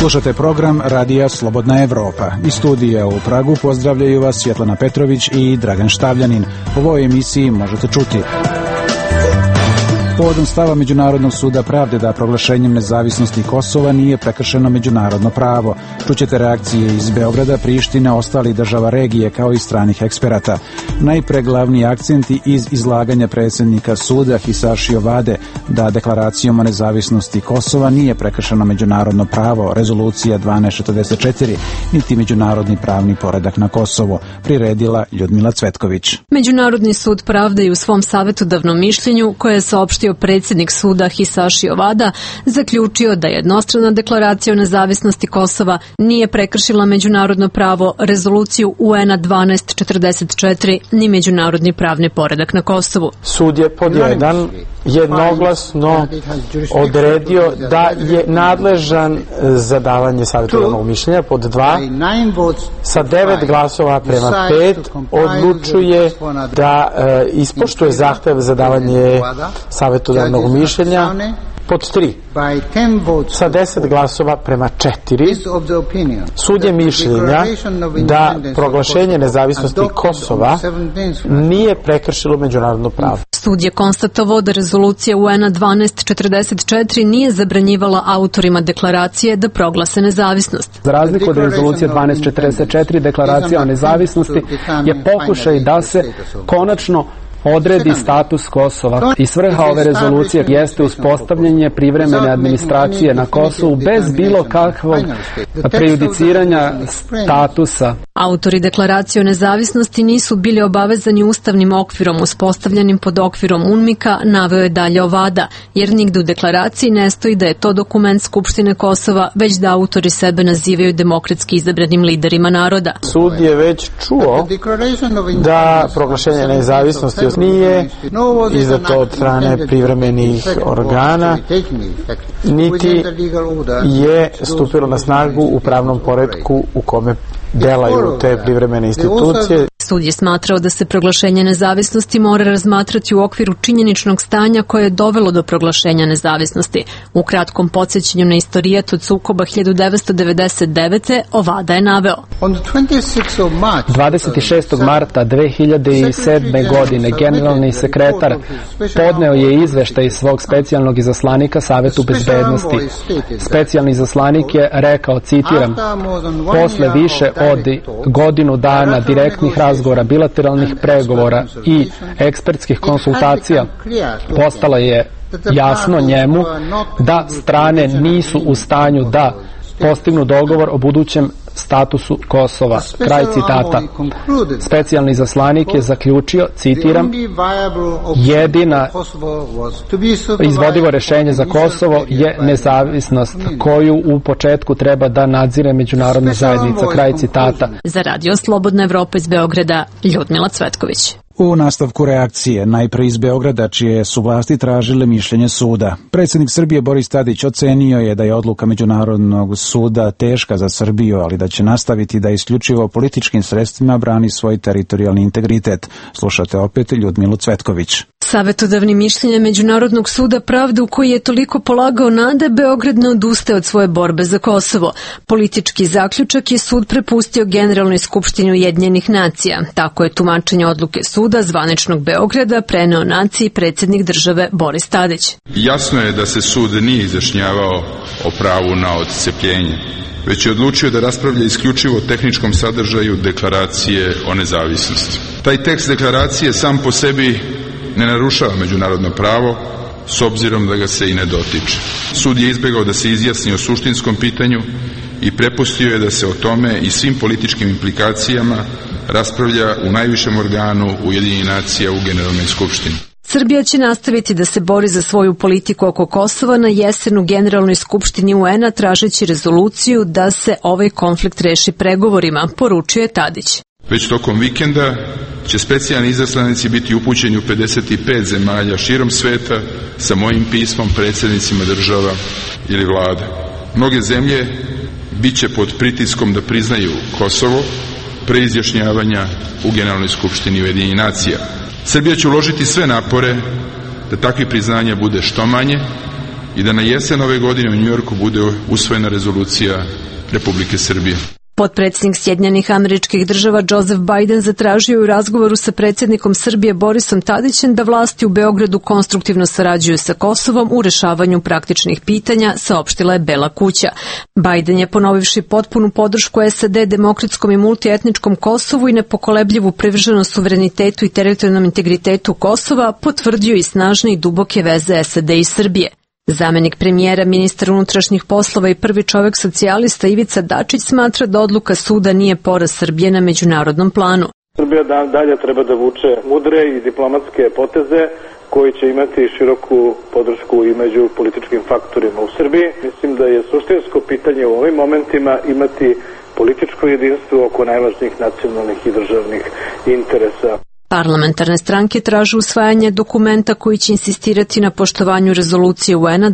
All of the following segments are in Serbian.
Slušate program Radija Slobodna Evropa. Iz studija u Pragu pozdravljaju vas Svjetlana Petrović i Dragan Štavljanin. U ovoj emisiji možete čuti: povodom stava Međunarodnog suda pravde da proglašenjem nezavisnosti Kosova nije prekršeno međunarodno pravo. Čućete reakcije iz Beograda, Prištine, ostalih država regije kao i stranih eksperata. Najpre glavni akcenti iz izlaganja predsjednika suda Hisashi Ovade da deklaracijom o nezavisnosti Kosova nije prekršeno međunarodno pravo, rezolucija 1244, niti međunarodni pravni poredak na Kosovu, priredila Ljudmila Cvetković. Međunarodni sud pravde je u svom savjetodavnom mišljenju, koje je saopštio predsjednik suda Hisashi Ovada, zaključio da jednostrana deklaracija o nezavisnosti Kosova nije prekršila međunarodno pravo, rezoluciju UN-a 1244 ni međunarodni pravni poredak na Kosovu. Sud je pod jedan jednoglasno odredio da je nadležan za davanje savjetodavnog mišljenja, pod dva, sa 9 glasova prema 5 odlučuje da ispoštuje zahtev za davanje savjetodavnog mišljenja, pod 3, sa 10 glasova prema 4, sud je mišljenja da proglašenje nezavisnosti Kosova nije prekršilo međunarodno pravo. Sud je konstatovao da rezolucija UN-a 1244 nije zabranjivala autorima deklaracije da proglase nezavisnost. Za razliku od rezolucije 1244, deklaracija o nezavisnosti je pokušaj da se konačno odredi status Kosova i svrha ove rezolucije jeste uspostavljanje privremene administracije na Kosovu bez bilo kakvog prejudiciranja statusa. Autori deklaracije o nezavisnosti nisu bili obavezani ustavnim okvirom uspostavljenim pod okvirom UNMIK-a, naveo je dalje Ovada, jer nigde u deklaraciji ne stoji da je to dokument Skupštine Kosova, već da autori sebe nazivaju demokratski izabranim liderima naroda. Sud je već čuo da proglašenje nezavisnosti nije izdato od strane privremenih organa, niti je stupilo na snagu u pravnom poretku u kome delaju te privremene institucije. Sud je smatrao da se proglašenje nezavisnosti mora razmatrati u okviru činjeničnog stanja koje je dovelo do proglašenja nezavisnosti. U kratkom podsjećanju na istorijat od sukoba 1999. Ovada je naveo: 26. marta 2007. godine generalni sekretar podneo je izveštaj svog specijalnog izaslanika Savetu bezbednosti. Specijalni izaslanik je rekao, citiram: posle više od godinu dana direktnih razgovora, bilateralnih pregovora i ekspertskih konsultacija postalo je jasno njemu da strane nisu u stanju da postignu dogovor o budućem statusu Kosova. Kraj citata. Specijalni izaslanik je zaključio, citiram: jedina izvodivo rješenje za Kosovo je nezavisnost koju u početku treba da nadzire međunarodna zajednica. Kraj citata. Za Radio Slobodna Evropa iz Beograda, Ljudmila Cvetković. U nastavku reakcije, najpre iz Beograda, čije su vlasti tražile mišljenje suda. Predsjednik Srbije Boris Tadić ocenio je da je odluka Međunarodnog suda teška za Srbiju, ali da će nastaviti da isključivo političkim sredstvima brani svoj teritorijalni integritet. Slušate opet Ljudmilu Cvetković. Savetodavni mišljenje Međunarodnog suda pravde u koji je toliko polagao nade, Beograd ne odustaje od svoje borbe za Kosovo. Politički zaključak je sud prepustio Generalnoj skupštini Ujedinjenih nacija. Tako je tumačenje odluke suda zvaničnog Beograda preneo naciji predsjednik države Boris Tadić. Jasno je da se sud nije izjašnjavao o pravu na odcepljenje, već je odlučio da raspravlja isključivo o tehničkom sadržaju deklaracije o nezavisnosti. Taj tekst deklaracije sam po sebi ne narušava međunarodno pravo, s obzirom da ga se i ne dotiče. Sud je izbjegao da se izjasni o suštinskom pitanju i prepustio je da se o tome i svim političkim implikacijama raspravlja u najvišem organu Ujedinjenih nacija u Generalnoj skupštini. Srbija će nastaviti da se bori za svoju politiku oko Kosova na jesen u Generalnoj skupštini UN-a, tražeći rezoluciju da se ovaj konflikt reši pregovorima, poručio je Tadić. Već tokom vikenda će specijalni izaslanici biti upućeni u 55 zemalja širom sveta sa mojim pismom predsjednicima država ili vlade. Mnoge zemlje bit će pod pritiskom da priznaju Kosovo pre izjašnjavanja u Generalnoj skupštini Ujedinjenih nacija. Srbija će uložiti sve napore da takvih priznanja bude što manje i da na jesen ove godine u Njujorku bude usvojena rezolucija Republike Srbije. Potpredsjednik Sjedinjenih Američkih Država Joseph Biden zatražio u razgovoru sa predsjednikom Srbije Borisom Tadićem da vlasti u Beogradu konstruktivno sarađuju sa Kosovom u rešavanju praktičnih pitanja, saopštila je Bela kuća. Biden je, ponovivši potpunu podršku SAD demokratskom i multietničkom Kosovu i nepokolebljivu privrženost suverenitetu i teritorijalnom integritetu Kosova, potvrdio i snažne i duboke veze SAD i Srbije. Zamenik premijera, ministar unutrašnjih poslova i prvi čovjek socijalista Ivica Dačić smatra da odluka suda nije poraz Srbije na međunarodnom planu. Srbija dalje treba da vuče mudre i diplomatske poteze koji će imati široku podršku i među političkim faktorima u Srbiji. Mislim da je suštinsko pitanje u ovim momentima imati političko jedinstvo oko najvažnijih nacionalnih i državnih interesa. Parlamentarne stranke traže usvajanje dokumenta koji će insistirati na poštovanju rezolucije UN-a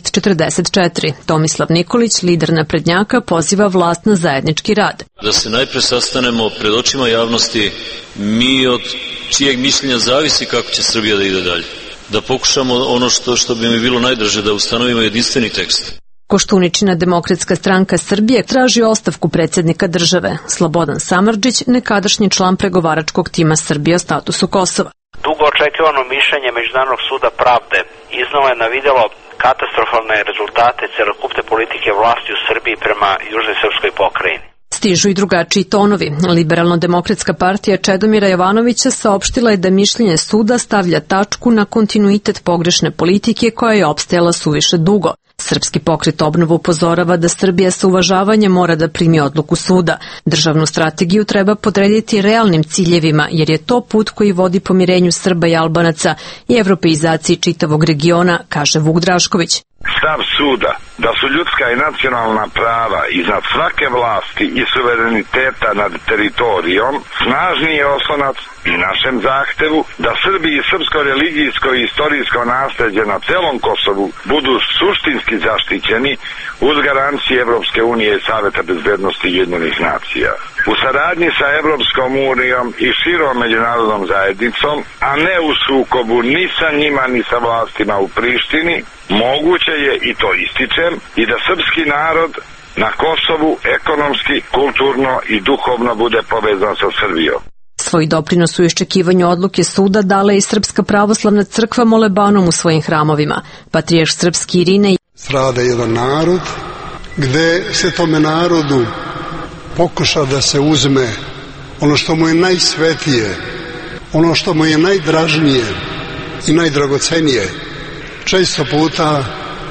1244. Tomislav Nikolić, lider naprednjaka, poziva vlast na zajednički rad. Da se najpre sastanemo pred očima javnosti, mi od čijeg mišljenja zavisi kako će Srbija da ide dalje. Da pokušamo ono što bi mi bilo najdraže, da ustanovimo jedinstveni tekst. Koštuničina Demokratska stranka Srbije traži ostavku predsjednika države. Slobodan Samardžić, nekadašnji član pregovaračkog tima Srbije o statusu Kosova. Dugo očekivano mišljenje Međunarodnog suda pravde iznova je navidjelo katastrofalne rezultate celokupne politike vlasti u Srbiji prema južnoj srpskoj pokrajini. Stižu i drugačiji tonovi. Liberalno-demokratska partija Čedomira Jovanovića saopštila je da mišljenje suda stavlja tačku na kontinuitet pogrešne politike koja je opstajala suviše dugo. Srpski pokret Obnova upozorava da Srbija sa uvažavanjem mora da primi odluku suda. Državnu strategiju treba podrediti realnim ciljevima, jer je to put koji vodi pomirenju Srba i Albanaca i evropeizaciji čitavog regiona, kaže Vuk Drašković. Stav suda da su ljudska i nacionalna prava iznad svake vlasti i suvereniteta nad teritorijom snažniji je oslonac i našem zahtevu da Srbi i srpsko religijsko i istorijsko nasleđe na celom Kosovu budu suštinski zaštićeni uz garancije Evropske unije i Saveta bezbednosti Ujedinjenih nacija. U saradnji sa Evropskom unijom i širom međunarodnom zajednicom, a ne u sukobu ni sa njima ni sa vlastima u Prištini, moguće je, i to ističem, i da srpski narod na Kosovu ekonomski, kulturno i duhovno bude povezan sa Srbijom. Svoj doprinos u iščekivanju odluke suda dala i Srpska pravoslavna crkva molebanom u svojim hramovima. Patrijarh srpski Irinej strada jedan narod, gde se tome narodu pokuša da se uzme ono što mu je najsvetije, ono što mu je najdražnije i najdragocenije, često puta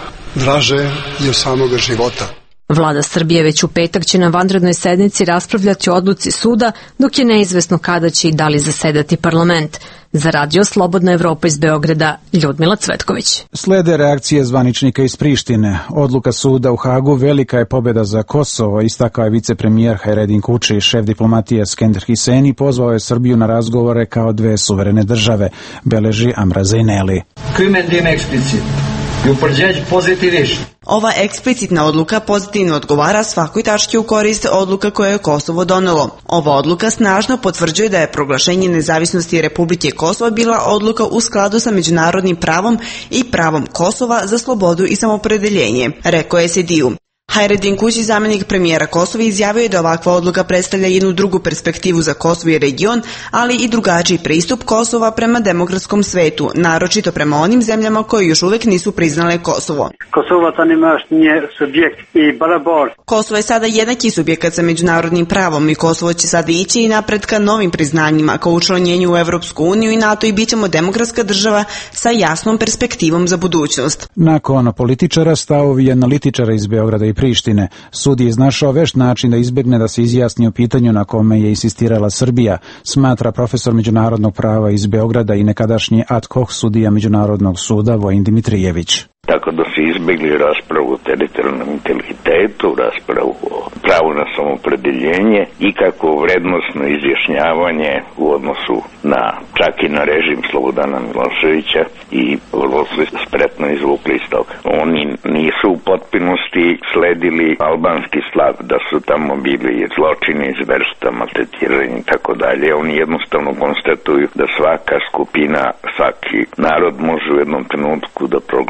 draže i od samoga života. Vlada Srbije već u petak će na vanrednoj sednici raspravljati o odluci suda, dok je neizvesno kada će i da li zasedati parlament. Za Radio Slobodna Evropa iz Beograda, Ljudmila Cvetković. Slede reakcije zvaničnika iz Prištine. Odluka suda u Hagu velika je pobjeda za Kosovo, istakao je vicepremijer Hajredin Kuči i šef diplomatije Skender Hiseni pozvao je Srbiju na razgovore kao dve suverene države, beleži Amra Zejneli. Ova eksplicitna odluka pozitivno odgovara svakoj tački u korist odluka koje je Kosovo donelo. Ova odluka snažno potvrđuje da je proglašenje nezavisnosti Republike Kosovo bila odluka u skladu sa međunarodnim pravom i pravom Kosova za slobodu i samopredeljenje, rekao je SED-u. Hajredin Kući, zamenik premijera Kosova, izjavio je da ovakva odluka predstavlja jednu drugu perspektivu za Kosovo i region, ali i drugačiji pristup Kosova prema demokratskom svetu, naročito prema onim zemljama koje još uvek nisu priznale Kosovo. Kosovo je sada jednaki subjekat sa međunarodnim pravom i Kosovo će sada ići i napred ka novim priznanjima kao učlanjenju u Evropsku uniju i NATO i bit ćemo demokratska država sa jasnom perspektivom za budućnost. Nakon političara, stavovi i analitičara iz Beograda i Prištine, sud je iznašao vešt način da izbegne da se izjasni o pitanju na kome je insistirala Srbija, smatra profesor međunarodnog prava iz Beograda i nekadašnji ad hoc sudija Međunarodnog suda Vojin Dimitrijević. Tako da se izbjegli raspravu o teritorijalnom integritetu, raspravu o pravu na samopredeljenje i kako vrednosno izjašnjavanje u odnosu na čak i na režim Slobodana Miloševića i vrlo su spretno izvukli iz toga. Oni nisu u potpunosti sledili albanski stav da su tamo bili zločini, zverstva, maltretiranje i tako dalje. Oni jednostavno konstatuju da svaka skupina, svaki narod može u jednom trenutku da proglasi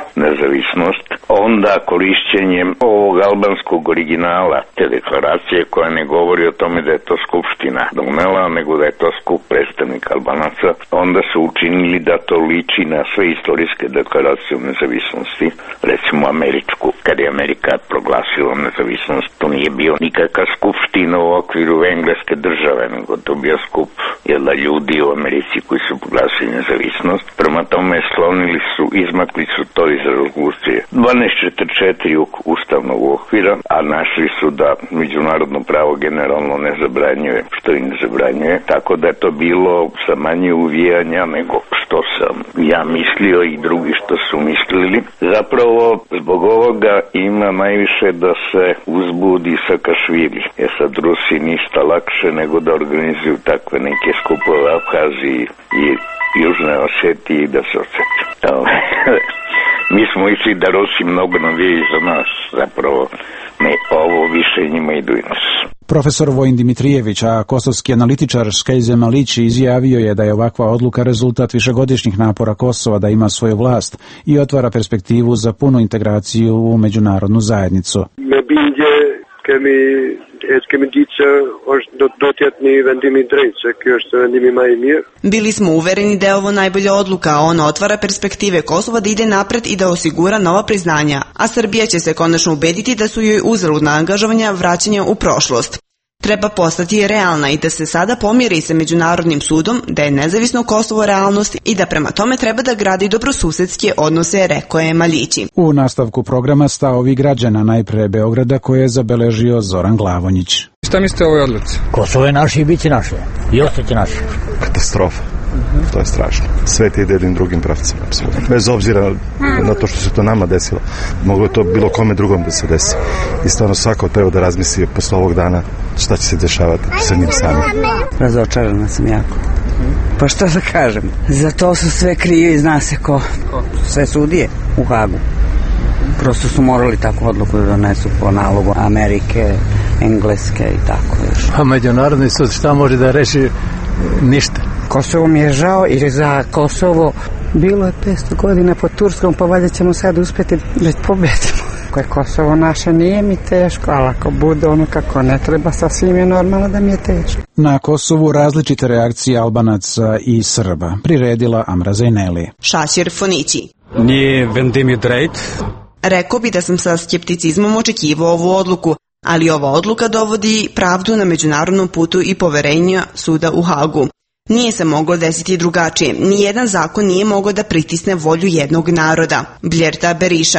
nezavisnost, onda korišćenjem ovog albanskog originala te deklaracije koja ne govori o tome da je to skupština donela, nego da je to skup predstavnika Albanaca, onda su učinili da to liči na sve istorijske deklaracije o nezavisnosti, recimo američku. Kad je Amerika proglasila nezavisnost, to nije bio nikakva skupština u okviru engleske države, nego to bio skup ljudi u Americi koji su proglasili nezavisnost. Prema tome izmakli su to iz rezolucije 1244 ustavnog okvira, a našli su da međunarodno pravo generalno ne zabranjuje, što i ne zabranjuje, tako da je to bilo sa manje uvijanja nego što sam ja mislio i drugi što su mislili. Zapravo zbog ovoga ima najviše da se uzbudi Sakašvili. Sad Rusi ništa lakše nego da organizuju takve neke skupove u Abhaziji i Južnoj Osetiji i da se osjeti. Mi smo išli da Rusi mnogo navijaju za nas, zapravo ovo više njima idu i nas. Profesor Vojin Dimitrijević, a kosovski analitičar Skejze Malić izjavio je da je ovakva odluka rezultat višegodišnjih napora Kosova da ima svoju vlast i otvara perspektivu za punu integraciju u međunarodnu zajednicu. Bili smo uvereni da je ovo najbolja odluka, a ona otvara perspektive Kosova da ide napred i da osigura nova priznanja, a Srbija će se konačno ubediti da su joj uzaludna angažovanja vraćanja u prošlost. Treba postati realna i da se sada pomiri sa Međunarodnim sudom, da je nezavisno Kosovo realnost i da prema tome treba da gradi dobrosusedske odnose, rekao je Maljići. U nastavku programa stavovi građana, najpre Beograda, koje je zabeležio Zoran Glavonjić. Šta mislite o ovoj odluci? Kosovo je naše i bit će naše. I ostaće naše. Katastrofa. To je strašno. Svet ide jednim drugim pravcem, apsolutno. Bez obzira na to što se to nama desilo. Moglo je to bilo kome drugom da se desi. I stvarno svako treba da razmisli posle ovog dana šta će se dešavati sa njim samim. Razočarana sam jako. Pa šta da kažem? Za to su sve krivi, zna se ko. Sve sudije u Hagu. Prosto su morali takvu odluku da donesu po nalogu Amerike, Engleske i tako još. A Međunarodni sud šta može da reši? Ništa. Kosovo mi je žao jer za Kosovo bilo je 500 godina pod Turskom, pa valjda ćemo sad uspjeti da pobedimo. Ako je Kosovo naše, nije mi teško, ali ako bude ono kako ne treba, sasvim je normalno da mi je teško. Na Kosovu različite reakcije Albanaca i Srba, priredila Amra Zajneli. Šašir Fonići. Nije vendimi drejt. Rekao bi da sam sa skepticizmom očekivao ovu odluku, ali ova odluka dovodi pravdu na međunarodnom putu i poverenja suda u Hagu. Nije se moglo desiti drugačije. Nijedan zakon nije mogao da pritisne volju jednog naroda. Blerta Beriša.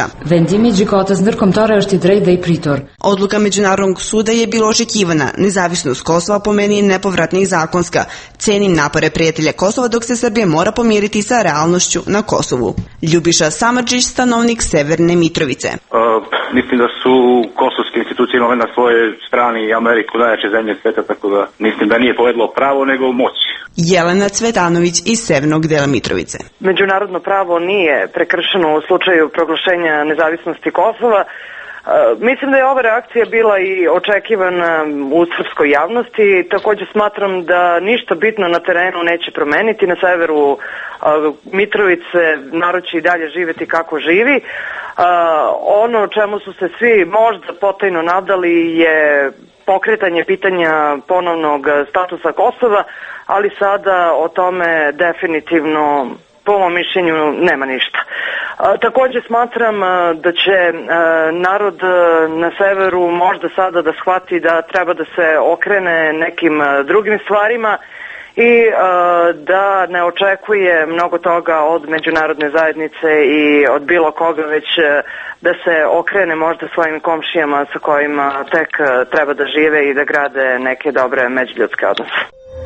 Odluka Međunarodnog suda je bila očekivana. Nezavisnost Kosova po meni je nepovratna i zakonska. Cenim napore prijatelja Kosova dok se Srbija mora pomiriti sa realnošću na Kosovu. Ljubiša Samardžić, stanovnik Severne Mitrovice. Mislim da su kosovske institucije imale na svojoj strani Ameriku, najjače zemlje sveta, tako da mislim da nije povedlo pravo nego moć. Jelena Cvetanović iz severnog dela Mitrovice. Međunarodno pravo nije prekršeno u slučaju proglašenja nezavisnosti Kosova. Mislim da je ova reakcija bila i očekivana u srpskoj javnosti. Također smatram da ništa bitno na terenu neće promeniti. Na severu Mitrovice narod će i dalje živjeti kako živi. Ono čemu su se svi možda potajno nadali je pokretanje pitanja ponovnog statusa Kosova, ali sada o tome definitivno, po mom mišljenju, nema ništa. Također smatram da će narod na severu možda sada da shvati da treba da se okrene nekim drugim stvarima i da ne očekuje mnogo toga od međunarodne zajednice i od bilo koga, već da se okrene možda svojim komšijama sa kojima tek treba da žive i da grade neke dobre međuljudske odnose.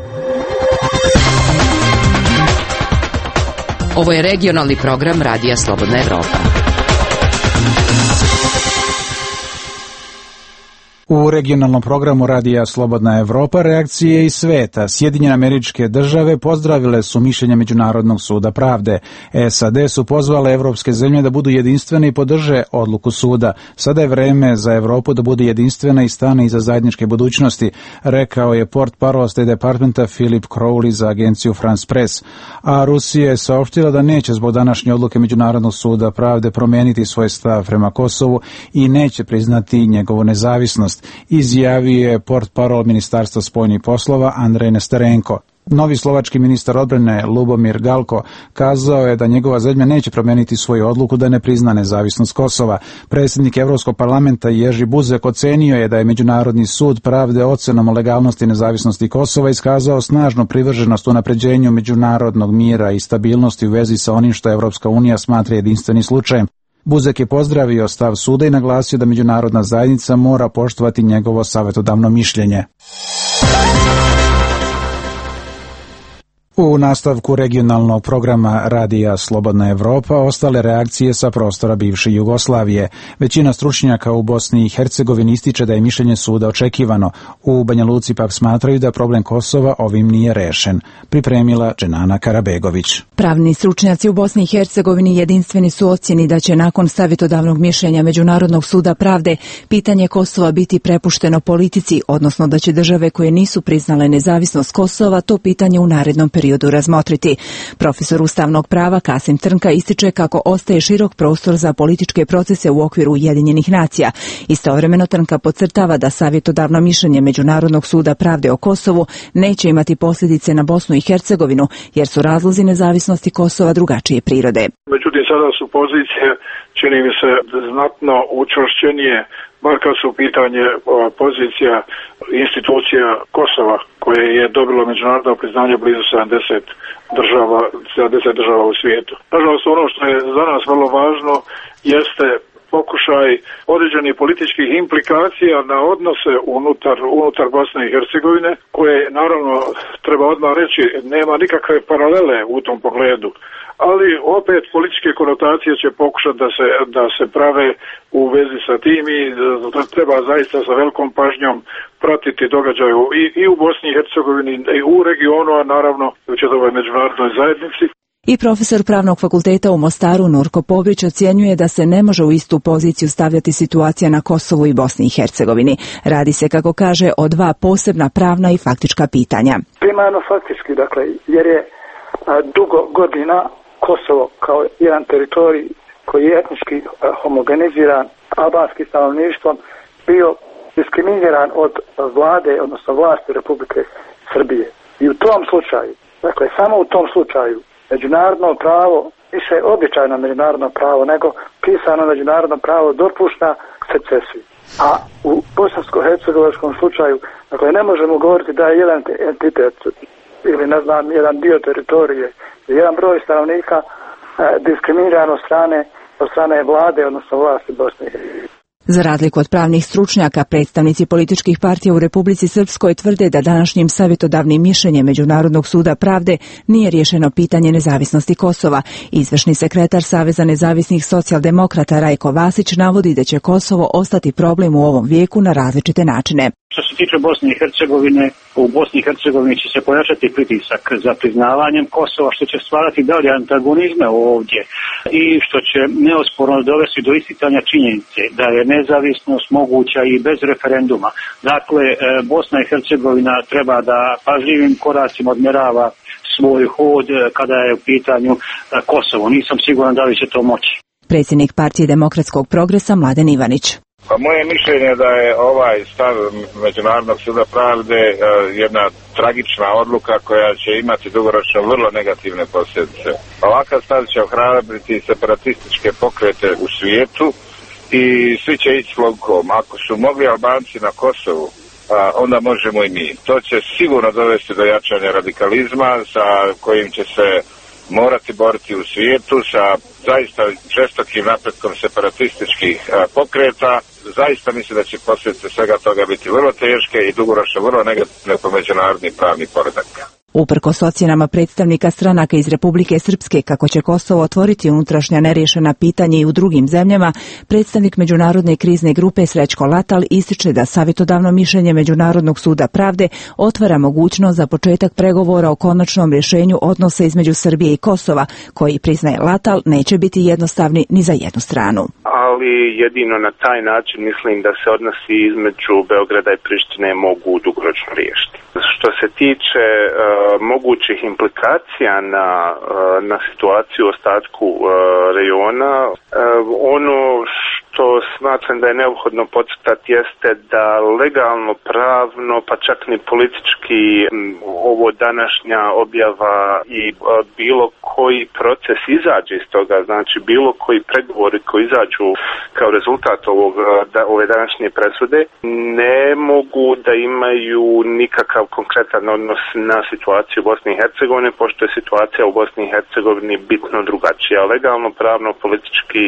Ovo je regionalni program Radija Slobodna Evropa. U regionalnom programu Radija Slobodna Evropa reakcije iz sveta. Sjedinjene Američke Države pozdravile su mišljenje Međunarodnog suda pravde. SAD su pozvale evropske zemlje da budu jedinstvene i podrže odluku suda. Sada je vreme za Evropu da bude jedinstvena i stane iza zajedničke budućnosti, rekao je portparol State Departmenta Philip Crowley za agenciju France Press. A Rusija je saopštila da neće zbog današnje odluke Međunarodnog suda pravde promijeniti svoj stav prema Kosovu i neće priznati njegovu nezavisnost, izjavio je portparol Ministarstva spoljnih poslova Andrej Nesterenko. Novi slovački ministar odbrane Lubomir Galko kazao je da njegova zemlja neće promijeniti svoju odluku da ne prizna nezavisnost Kosova. Predsjednik Evropskog parlamenta Jerzy Buzek ocenio je da je Međunarodni sud pravde ocenom o legalnosti i nezavisnosti Kosova iskazao snažnu privrženost unapređenju međunarodnog mira i stabilnosti u vezi sa onim što Evropska unija smatra jedinstvenim slučajem. Buzek je pozdravio stav suda i naglasio da međunarodna zajednica mora poštovati njegovo savjetodavno mišljenje. U nastavku regionalnog programa Radija Slobodna Evropa ostale reakcije sa prostora bivše Jugoslavije. Većina stručnjaka u Bosni i Hercegovini ističe da je mišljenje suda očekivano. U Banja Luci pak smatraju da problem Kosova ovim nije rešen. Pripremila Dženana Karabegović. Pravni stručnjaci u Bosni i Hercegovini jedinstveni su ocjeni da će nakon savjetodavnog mišljenja Međunarodnog suda pravde pitanje Kosova biti prepušteno politici, odnosno da će države koje nisu priznale nezavisnost Kosova to pitanje u narednom periodu razmotriti. Profesor ustavnog prava Kasim Trnka ističe kako ostaje širok prostor za političke procese u okviru Ujedinjenih nacija. Istovremeno Trnka podcrtava da savjetodavno mišljenje Međunarodnog suda pravde o Kosovu neće imati posljedice na Bosnu i Hercegovinu, jer su razlozi nezavisnosti Kosova drugačije prirode. Međutim, sada su pozicije, čini mi se, znatno učvršćenije, bar kad su u pitanje pozicija institucija Kosova, koje je dobilo međunarodno priznanje blizu 70 država u svijetu. Nažalost, ono što je za nas vrlo važno jeste pokušaj određenih političkih implikacija na odnose unutar Bosne i Hercegovine, koje naravno treba odmah reći nema nikakve paralele u tom pogledu. Ali opet političke konotacije će pokušati da se prave u vezi sa tim i treba zaista sa velikom pažnjom pratiti događaje i u Bosni i Hercegovini i u regionu, a naravno u čitavoj međunarodnoj zajednici. I profesor Pravnog fakulteta u Mostaru Nurko Pobrić ocjenjuje da se ne može u istu poziciju stavljati situacija na Kosovu i Bosni i Hercegovini. Radi se, kako kaže, o dva posebna pravna i faktička pitanja. Primarno faktički, dakle, jer je dugo godina Kosovo kao jedan teritorij koji je etnički homogeniziran albanskim stanovništvom bio diskriminiran od vlade, odnosno vlasti Republike Srbije. I u tom slučaju, dakle samo u tom slučaju, međunarodno pravo, više običajno međunarodno pravo nego pisano međunarodno pravo dopušta secesiju. A u bosansko-hercegovačkom slučaju, dakle ne možemo govoriti da je jedan entitet ili ne znam, jedan dio teritorije, jedan broj stanovnika diskriminiran od strane vlade, odnosno vlasti Bosne i Hercegovine. Za razliku od pravnih stručnjaka, predstavnici političkih partija u Republici Srpskoj tvrde da današnjim savjetodavnim mišljenjem Međunarodnog suda pravde nije riješeno pitanje nezavisnosti Kosova. Izvršni sekretar Saveza nezavisnih socijaldemokrata Rajko Vasić navodi da će Kosovo ostati problem u ovom vijeku na različite načine. Što se tiče Bosne i Hercegovine, u Bosni i Hercegovini će se pojačati pritisak za priznavanjem Kosova, što će stvarati dalje antagonizme ovdje i što će neosporno dovesti do isticanja činjenice da je nezavisnost moguća i bez referenduma. Dakle, Bosna i Hercegovina treba da pažljivim koracima odmjerava svoj hod kada je u pitanju Kosovo. Nisam siguran da li će to moći. Predsjednik Partije demokratskog progresa Mladen Ivanić. Pa moje mišljenje da je ovaj stav Međunarodnog suda pravde jedna tragična odluka koja će imati dugoročno vrlo negativne posljedice. Ovakav stav će ohrabriti separatističke pokrete u svijetu i svi će ići logikom. Ako su mogli Albanci na Kosovu, onda možemo i mi. To će sigurno dovesti do jačanja radikalizma sa kojim će se morati boriti u svijetu sa zaista žestokim napretkom separatističkih pokreta. Zaista mislim da će posljedice svega toga biti vrlo teške i dugoročno vrlo negativne po međunarodni pravni poredak. Uprkos ocjenama predstavnika stranaka iz Republike Srpske kako će Kosovo otvoriti unutrašnja nerješena pitanja i u drugim zemljama, predstavnik Međunarodne krizne grupe Srećko Latal ističe da savjetodavno mišljenje Međunarodnog suda pravde otvara mogućnost za početak pregovora o konačnom rješenju odnosa između Srbije i Kosova, koji, priznaje Latal, neće biti jednostavni ni za jednu stranu. Ali jedino na taj način mislim da se odnosi između Beograda i Prištine mogu dugoročno riješiti. Što se tiče mogućih implikacija na situaciju u ostatku rejona, ono što smatram da je neophodno podcrtati jeste da legalno, pravno, pa čak ni politički ovo današnja objava i bilo koji proces izađe iz toga, znači bilo koji pregovori koji izađu kao rezultat ove današnje presude, ne mogu da imaju nikakav konkretan odnos na situaciju u Bosni i Hercegovini, pošto je situacija u Bosni i Hercegovini bitno drugačija, legalno, pravno, politički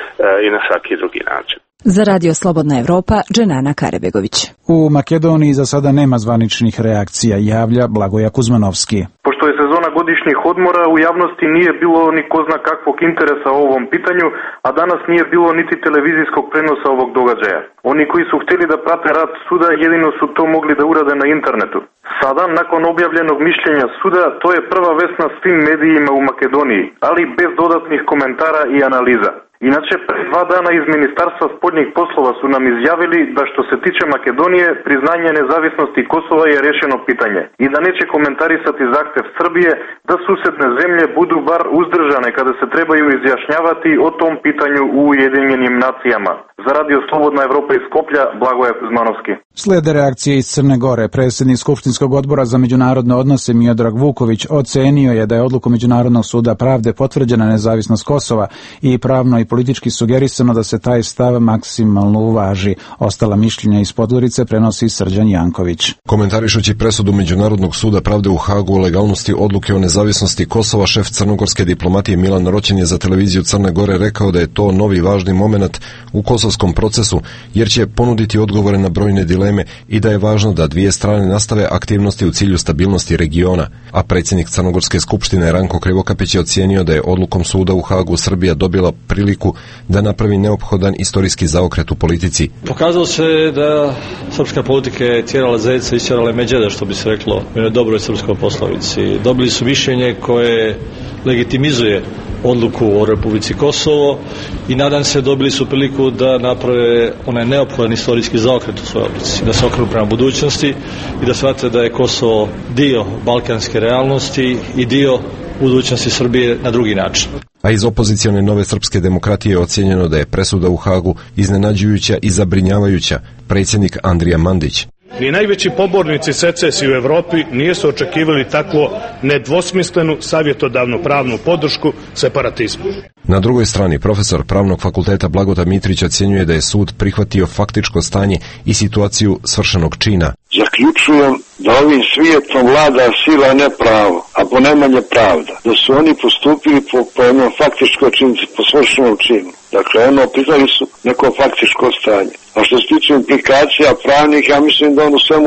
i na svaki drugi način. Za Radio Slobodna Evropa, Dženana Karebegović. U Makedoniji za sada nema zvaničnih reakcija, javlja Blagoja Kuzmanovski. Pošto je sezona godišnjih odmora, u javnosti nije bilo ni ko zna kakvog interesa o ovom pitanju, a danas nije bilo niti televizijskog prenosa ovog događaja. Oni koji su htjeli da prate rad suda jedino su to mogli da urade na internetu. Sada, nakon objavljenog mišljenja suda, to je prva vest na svim medijima u Makedoniji, ali bez dodatnih komentara i analiza. Inače, pre 2 dana iz Ministarstva spoljnih poslova su nam izjavili da što se tiče Makedonije, priznanje nezavisnosti Kosova je rješeno pitanje i da neće komentarisati zahtev Srbije da susedne zemlje budu bar uzdržane kada se trebaju izjašnjavati o tom pitanju u Ujedinjenim nacijama. Za Radio Slobodna Evropa iz Skoplja, Blagoje Kuzmanovski. Slede reakcije iz Crne Gore. Predsjednik Skupštinskog odbora za međunarodne odnose Miodrag Vuković ocenio je da je odlukom Međunarodnog suda pravde potvrđena nezavisnost Kosova i pravno i politički sugerisano da se taj stav maksimalno uvaži. Ostala mišljenja iz Podgorice prenosi Srđan Janković. Komentarišući presudu Međunarodnog suda pravde u Hagu o legalnosti odluke o nezavisnosti Kosova, šef crnogorske diplomatije Milan Roćen je za televiziju Crne Gore rekao da je to novi važni moment u kosovskom procesu, jer će ponuditi odgovore na brojne dileme i da je važno da dvije strane nastave aktivnosti u cilju stabilnosti regiona. A predsjednik Crnogorske skupštine Ranko Krivokapić je ocijenio da je odlukom suda u Hagu Srbija dobila priliku da napravi neophodan istorijski zaokret u politici. Pokazalo se da srpska politika je tjerala zeca i istjerala međeda, što bi se reklo u jednoj dobroj srpskoj poslovici. Dobili su mišljenje koje legitimizuje odluku o Republici Kosovo i nadam se dobili su priliku da naprave onaj neophodan istorijski zaokret u svojoj odluci, da se okrenu prema budućnosti i da shvate da je Kosovo dio balkanske realnosti i dio budućnosti Srbije na drugi način. A iz opozicione Nove srpske demokratije je ocijenjeno da je presuda u Hagu iznenađujuća i zabrinjavajuća. Predsjednik Andrija Mandić. Ni najveći pobornici secesije u Evropi nisu očekivali takvu nedvosmislenu savjetodavnu pravnu podršku separatizmu. Na drugoj strani, profesor Pravnog fakulteta Blagoda Mitrić ocjenjuje da je sud prihvatio faktičko stanje i situaciju svršenog čina. Zaključujem da ovim svijetom vlada sila, ne pravo, a ponajmanje pravda. Da su oni postupili po jednom faktičkom činu, po svršenom činu. Dakle, priznali su neko faktičko stanje. A što se tiče implikacija pravnih, ja mislim da on u svemu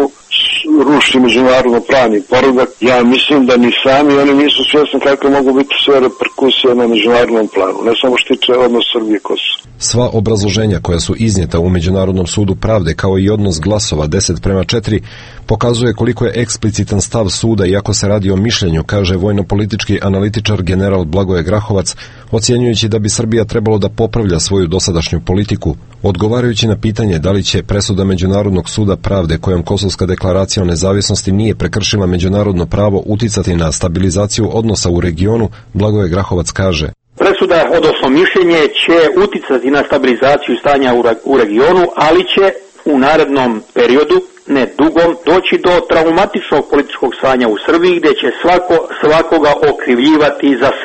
ruši međunarodno pravni poredak. Ja mislim da ni sami oni nisu svjesni kakve mogu biti sve reperkusije na međunarodnom planu, ne samo što tiče odnos Srbije i Kosova. Sva obrazloženja koja su iznijeta u Međunarodnom sudu pravde, kao i odnos glasova 10:4, pokazuje koliko je eksplicitan stav suda, iako se radi o mišljenju, kaže vojno-politički analitičar general Blagoje Grahovac, ocjenjujući da bi Srbija trebalo da popravlja svoju dosadašnju politiku, odgovarajući na pitanje da li će presuda Međunarodnog suda pravde kojom Kosovska deklaracija o nezavisnosti nije prekršila međunarodno pravo uticati na stabilizaciju odnosa u regionu, Blagoje Grahovac kaže: Presuda, odnosno mišljenje, će uticati na stabilizaciju stanja u regionu, ali će u narednom periodu, ne dugom, doći do traumatičnog političkog stanja u Srbiji, gdje će svakoga okrivljivati za sve.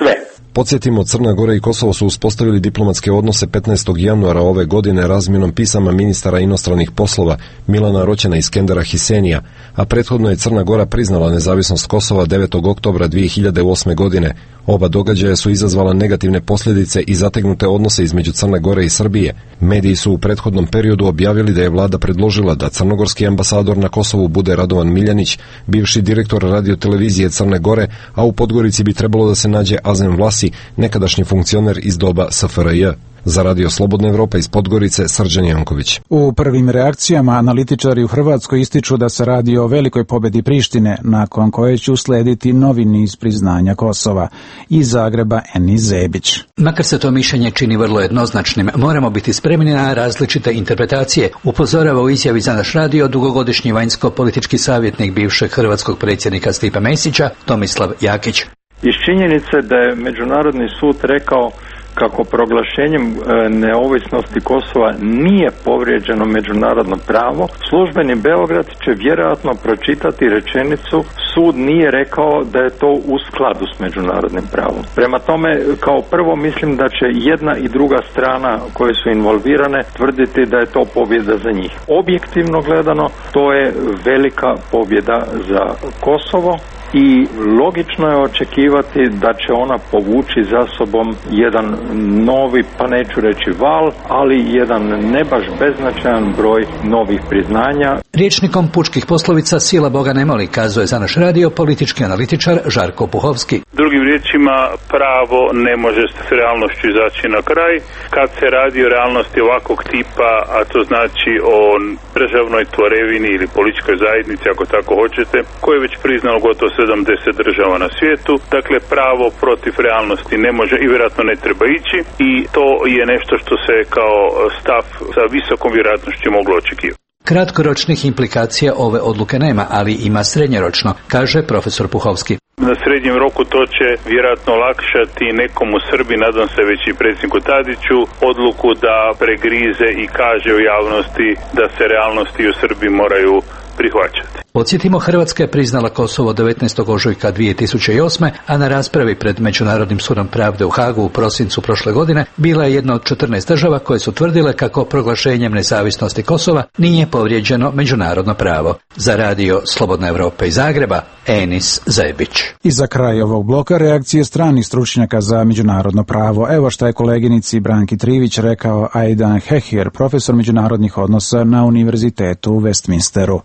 Podsjetimo, Crna Gora i Kosovo su uspostavili diplomatske odnose 15. januara ove godine razmjenom pisama ministara inostranih poslova Milana Roćena i Skendera Hisenija, a prethodno je Crna Gora priznala nezavisnost Kosova 9. oktobra 2008. godine. Oba događaja su izazvala negativne posljedice i zategnute odnose između Crne Gore i Srbije. Mediji su u prethodnom periodu objavili da je vlada predložila da crnogorski ambasador na Kosovu bude Radovan Miljanić, bivši direktor radiotelevizije Crne Gore, a u Podgorici bi trebalo da se nađe Azem Vlasi, nekadašnji funkcioner iz doba SFRJ. Za Radio Slobodna Evropa iz Podgorice, Srđan Janković. U prvim reakcijama analitičari u Hrvatskoj ističu da se radi o velikoj pobedi Prištine, nakon koje će uslediti novi niz priznanja Kosova. Iz Zagreba, Enis Zebić. Makar se to mišljenje čini vrlo jednoznačnim, moramo biti spremni na različite interpretacije, upozorava u izjavi za naš radio dugogodišnji vanjsko-politički savjetnik bivšeg hrvatskog predsjednika Stipe Mesića, Tomislav Jakić. Iz činjenice da je Međunarodni sud rekao kako proglašenjem neovisnosti Kosova nije povrijeđeno međunarodno pravo, službeni Beograd će vjerojatno pročitati rečenicu sud nije rekao da je to u skladu s međunarodnim pravom. Prema tome, kao prvo mislim da će jedna i druga strana koje su involvirane tvrditi da je to pobjeda za njih. Objektivno gledano, to je velika pobjeda za Kosovo i logično je očekivati da će ona povući za sobom jedan novi, pa neću reći val, ali jedan ne baš beznačajan broj novih priznanja. Rječnikom pučkih poslovica sila Boga ne moli, kazuje za naš radio politički analitičar Žarko Puhovski. Drugim riječima, pravo ne može s realnošću izaći na kraj. Kad se radi o realnosti ovakvog tipa, a to znači o državnoj tvorevini ili političkoj zajednici, ako tako hoćete, koje je već priznalo gotovo 70 država na svijetu. Dakle, pravo protiv realnosti ne može i vjerojatno ne treba ići i to je nešto što se kao stav sa visokom vjerojatnošću moglo očekivati. Kratkoročnih implikacija ove odluke nema, ali ima srednjoročno, kaže profesor Puhovski. Na srednjem roku to će vjerojatno olakšati nekom u Srbiji, nadam se već i predsjedniku Tadiću, odluku da pregrize i kaže u javnosti da se realnosti u Srbiji moraju prihvaćati. Podsjetimo, Hrvatska je priznala Kosovo 19. ožujka 2008. a na raspravi pred Međunarodnim sudom pravde u Hagu u prosincu prošle godine bila je jedna od 14 država koje su tvrdile kako proglašenjem nezavisnosti Kosova nije povrijeđeno međunarodno pravo. Za radio Slobodna Evropa iz Zagreba, Enis Zebić. I za kraj ovog bloka reakcije stranih stručnjaka za međunarodno pravo. Evo šta je koleginici Branki Trivić rekao Aidan Hehir, profesor međunarodnih odnosa na Univerzitetu u Westminsteru.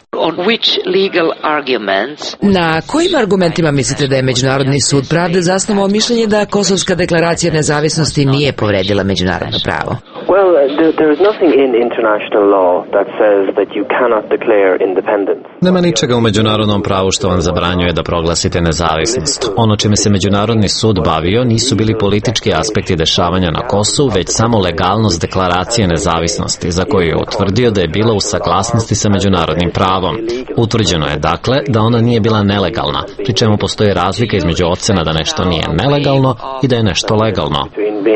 Na kojim argumentima mislite da je Međunarodni sud pravde zasnovao mišljenje da Kosovska deklaracija nezavisnosti nije povredila međunarodno pravo? Nema ničega u međunarodnom pravu što vam zabranjuje da proglasite nezavisnost. Ono čime se Međunarodni sud bavio nisu bili politički aspekti dešavanja na Kosovu, već samo legalnost deklaracije nezavisnosti, za koju je utvrdio da je bila u saglasnosti sa međunarodnim pravom. Utvrđeno je dakle da ona nije bila nelegalna, pri čemu postoji razlika između ocena da nešto nije nelegalno i da je nešto legalno.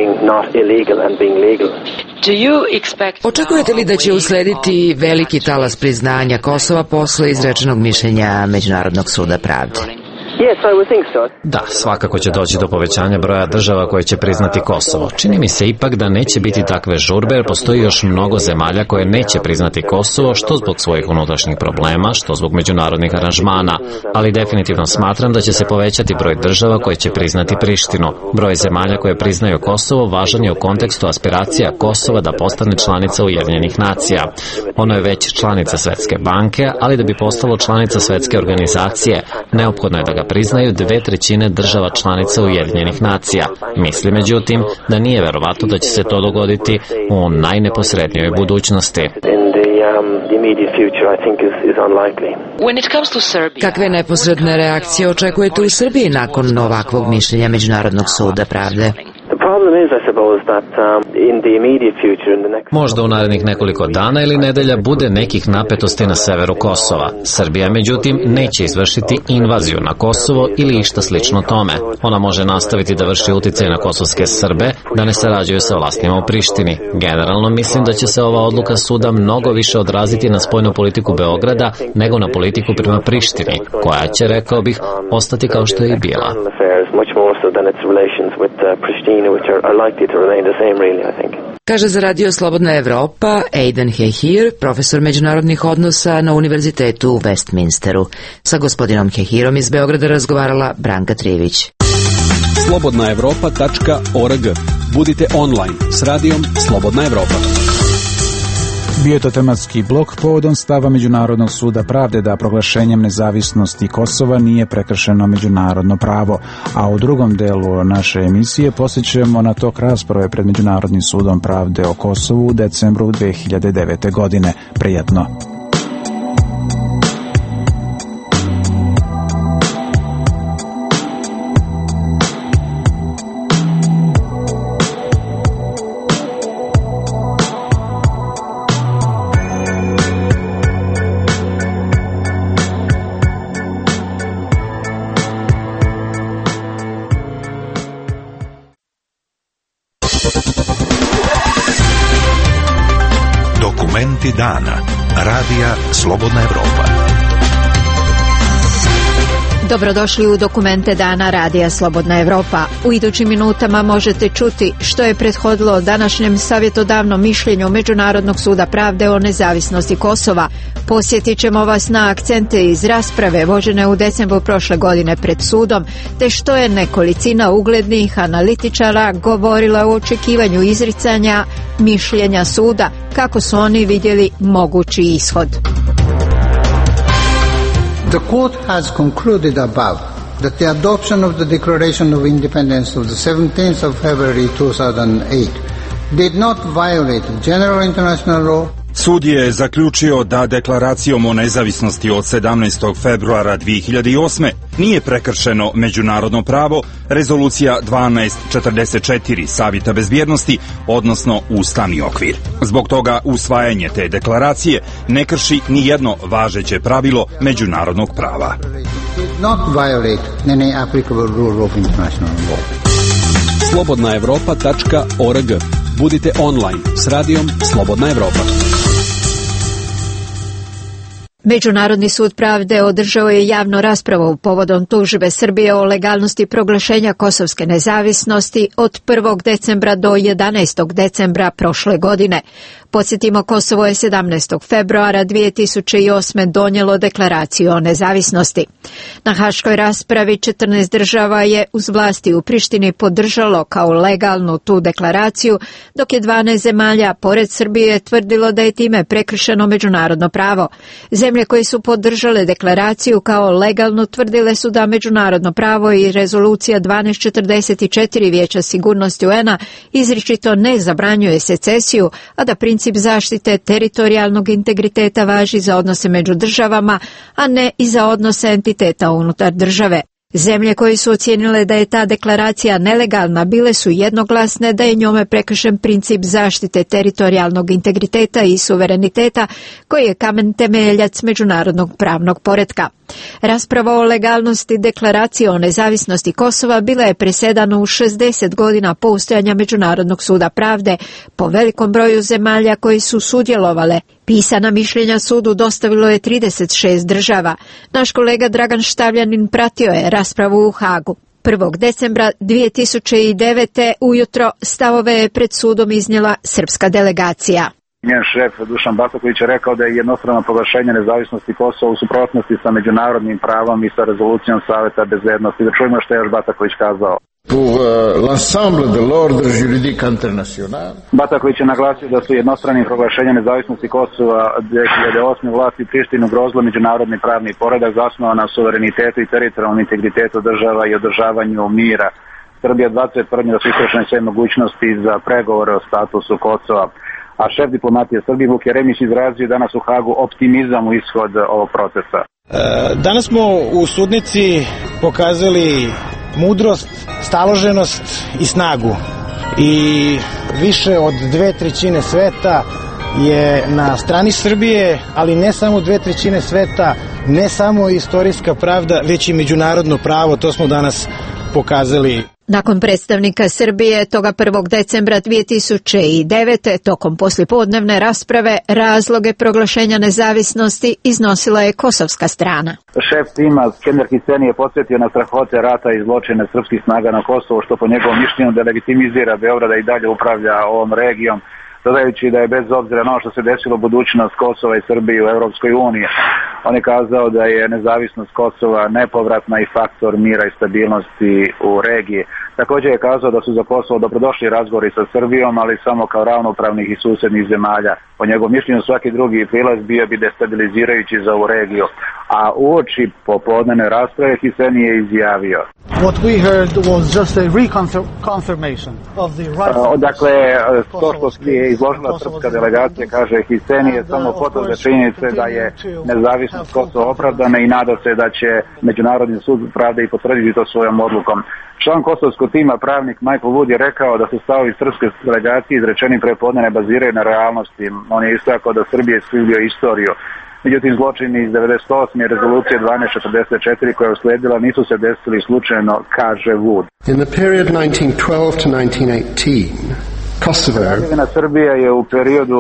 Očekujete li da će uslediti veliki talas priznanja Kosova posle izrečenog mišljenja Međunarodnog suda pravde? Da, svakako će doći do povećanja broja država koje će priznati Kosovo. Čini mi se ipak da neće biti takve žurbe, jer postoji još mnogo zemalja koje neće priznati Kosovo, što zbog svojih unutrašnjih problema, što zbog međunarodnih aranžmana, ali definitivno smatram da će se povećati broj država koje će priznati Prištinu. Broj zemalja koje priznaju Kosovo važan je u kontekstu aspiracija Kosova da postane članica Ujedinjenih nacija. Ono je već članica Svetske banke, ali da bi postalo članica Svetske organizacije, neophodno je da ga priznaju 2/3 država članica Ujedinjenih nacija. Mislim, međutim, da nije verovatno da će se to dogoditi u najneposrednijoj budućnosti. Kakve neposredne reakcije očekujete u Srbiji nakon ovakvog mišljenja Međunarodnog suda pravde? Možda u narednih nekoliko dana ili nedelja bude nekih napetosti na severu Kosova. Srbija, međutim, neće izvršiti invaziju na Kosovo ili išta slično tome. Ona može nastaviti da vrši uticaj na kosovske Srbe, da ne sarađuju sa vlastima u Prištini. Generalno mislim da će se ova odluka suda mnogo više odraziti na spoljnu politiku Beograda nego na politiku prema Prištini, koja će, rekao bih, ostati kao što je i bila. Pristina, which are likely to remain the same, really, I think. Kaže za Radio Slobodna Evropa Aidan Hehir, profesor međunarodnih odnosa na Univerzitetu u Westminsteru. Sa gospodinom Hehirom iz Beograda razgovarala Branka Trivić. slobodnaevropa.org. Budite online s radijom Slobodna Evropa. Bio je to tematski blok povodom stava Međunarodnog suda pravde da proglašenjem nezavisnosti Kosova nije prekršeno međunarodno pravo, a u drugom delu naše emisije posjećujemo na tok rasprave pred Međunarodnim sudom pravde o Kosovu u decembru 2009. godine. Prijatno. Dokumenti dana. Radija Slobodna Evropa. Dobrodošli u Dokumente dana Radija Slobodna Evropa. U idućim minutama možete čuti što je prethodilo današnjem savjetodavnom mišljenju Međunarodnog suda pravde o nezavisnosti Kosova. Posjetit ćemo vas na akcente iz rasprave vođene u decembru prošle godine pred sudom, te što je nekolicina uglednih analitičara govorila u očekivanju izricanja mišljenja suda, kako su oni vidjeli mogući ishod. The court has concluded above that the adoption of the Declaration of Independence of the 17th of February 2008 did not violate general international law. Sud je zaključio da deklaracijom o nezavisnosti od 17. februara 2008. nije prekršeno međunarodno pravo, rezolucija 1244 Savjeta bezbjednosti, odnosno ustavni okvir. Zbog toga usvajanje te deklaracije ne krši ni jedno važeće pravilo međunarodnog prava. slobodnaevropa.org. Budite online s radijom Slobodna Evropa. Međunarodni sud pravde održao je javnu raspravu povodom tužbe Srbije o legalnosti proglašenja kosovske nezavisnosti od 1. decembra do 11. decembra prošle godine. Podsjetimo, Kosovo je 17. februara 2008. donijelo deklaraciju o nezavisnosti. Na haškoj raspravi 14 država je uz vlasti u Prištini podržalo kao legalnu tu deklaraciju, dok je 12 zemalja pored Srbije tvrdilo da je time prekršeno međunarodno pravo. Zemlje koje su podržale deklaraciju kao legalnu tvrdile su da međunarodno pravo i rezolucija 1244 Vijeća sigurnosti UN-a izričito ne zabranjuje secesiju, a da princip zaštite teritorijalnog integriteta važi za odnose među državama, a ne i za odnose entiteta unutar države. Zemlje koje su ocijenile da je ta deklaracija nelegalna bile su jednoglasne da je njome prekršen princip zaštite teritorijalnog integriteta i suvereniteta, koji je kamen temeljac međunarodnog pravnog poretka. Rasprava o legalnosti deklaracije o nezavisnosti Kosova bila je presedana u 60 godina postojanja Međunarodnog suda pravde po velikom broju zemalja koji su sudjelovale. Pisana mišljenja sudu dostavilo je 36 država. Naš kolega Dragan Štavljanin pratio je raspravu u Hagu. 1. decembra 2009. ujutro stavove je pred sudom iznijela srpska delegacija. Njen šef Dušan Bataković je rekao da je jednostrano proglašenje nezavisnosti Kosova u suprotnosti sa međunarodnim pravom i sa rezolucijom Saveta bezbednosti. Da čujemo što je još Bataković kazao. Pour l'ensemble de l'ordre juridique international. Bataković je naglasio da su jednostranim proglašenjem nezavisnosti Kosova 2008. vlasti Prištinu grozilo međunarodni pravni poredak zasnovan na suverenitetu i teritorijalnom integritetu država i održavanju mira. Srbija odbacuje tvrdnju da su isključene sve mogućnosti za pregovore o statusu Kosova. A šef diplomatije Srbije Vuk Jeremić izrazio danas u Hagu optimizam u ishod ovog procesa. Danas smo u sudnici pokazali mudrost, staloženost i snagu. I više od 2/3 sveta je na strani Srbije, ali ne samo 2/3 sveta, ne samo istorijska pravda, već i međunarodno pravo, to smo danas pokazali. Nakon predstavnika Srbije toga 1. decembra 2009. tokom poslijepodnevne rasprave razloge proglašenja nezavisnosti iznosila je kosovska strana. Šef tima Skenjer Hiseni je podsjetio na strahote rata i zločine srpskih snaga na Kosovu, što po njegovom mišljenju delegitimizira Beograda i dalje upravlja ovom regijom, dodajući da je bez obzira na ono što se desilo budućnost Kosova i Srbije u Europskoj uniji. On je kazao da je nezavisnost Kosova nepovratna i faktor mira i stabilnosti u regiji. Također je kazao da su za Kosovo dobrodošli razgovori sa Srbijom, ali samo kao ravnopravnih i susjednih zemalja. Po njegovom mišljenju svaki drugi prilaz bio bi destabilizirajući za ovu regiju. A uoči popodnevne rasprave Hiseni je izjavio: Dakle, to što je izložila srpska delegacija, kaže Hiseni, je samo potvrda činjenice da je nezavisnost Kosova opravdana i nada se da će Međunarodni sud pravde i potvrditi to svojom odlukom. Član kosovskog tima, pravnik Michael Wood, je rekao da su stavovi srpske delegacije izrečeni prepodne ne baziraju na realnosti. On je istakao da Srbija iskrivljuje istoriju. Međutim, zločini iz 98. rezolucije 1244 koja je usledila nisu se desili slučajno, kaže Wood. In the period 1912 to 1918, Kosovo. Srbija je u periodu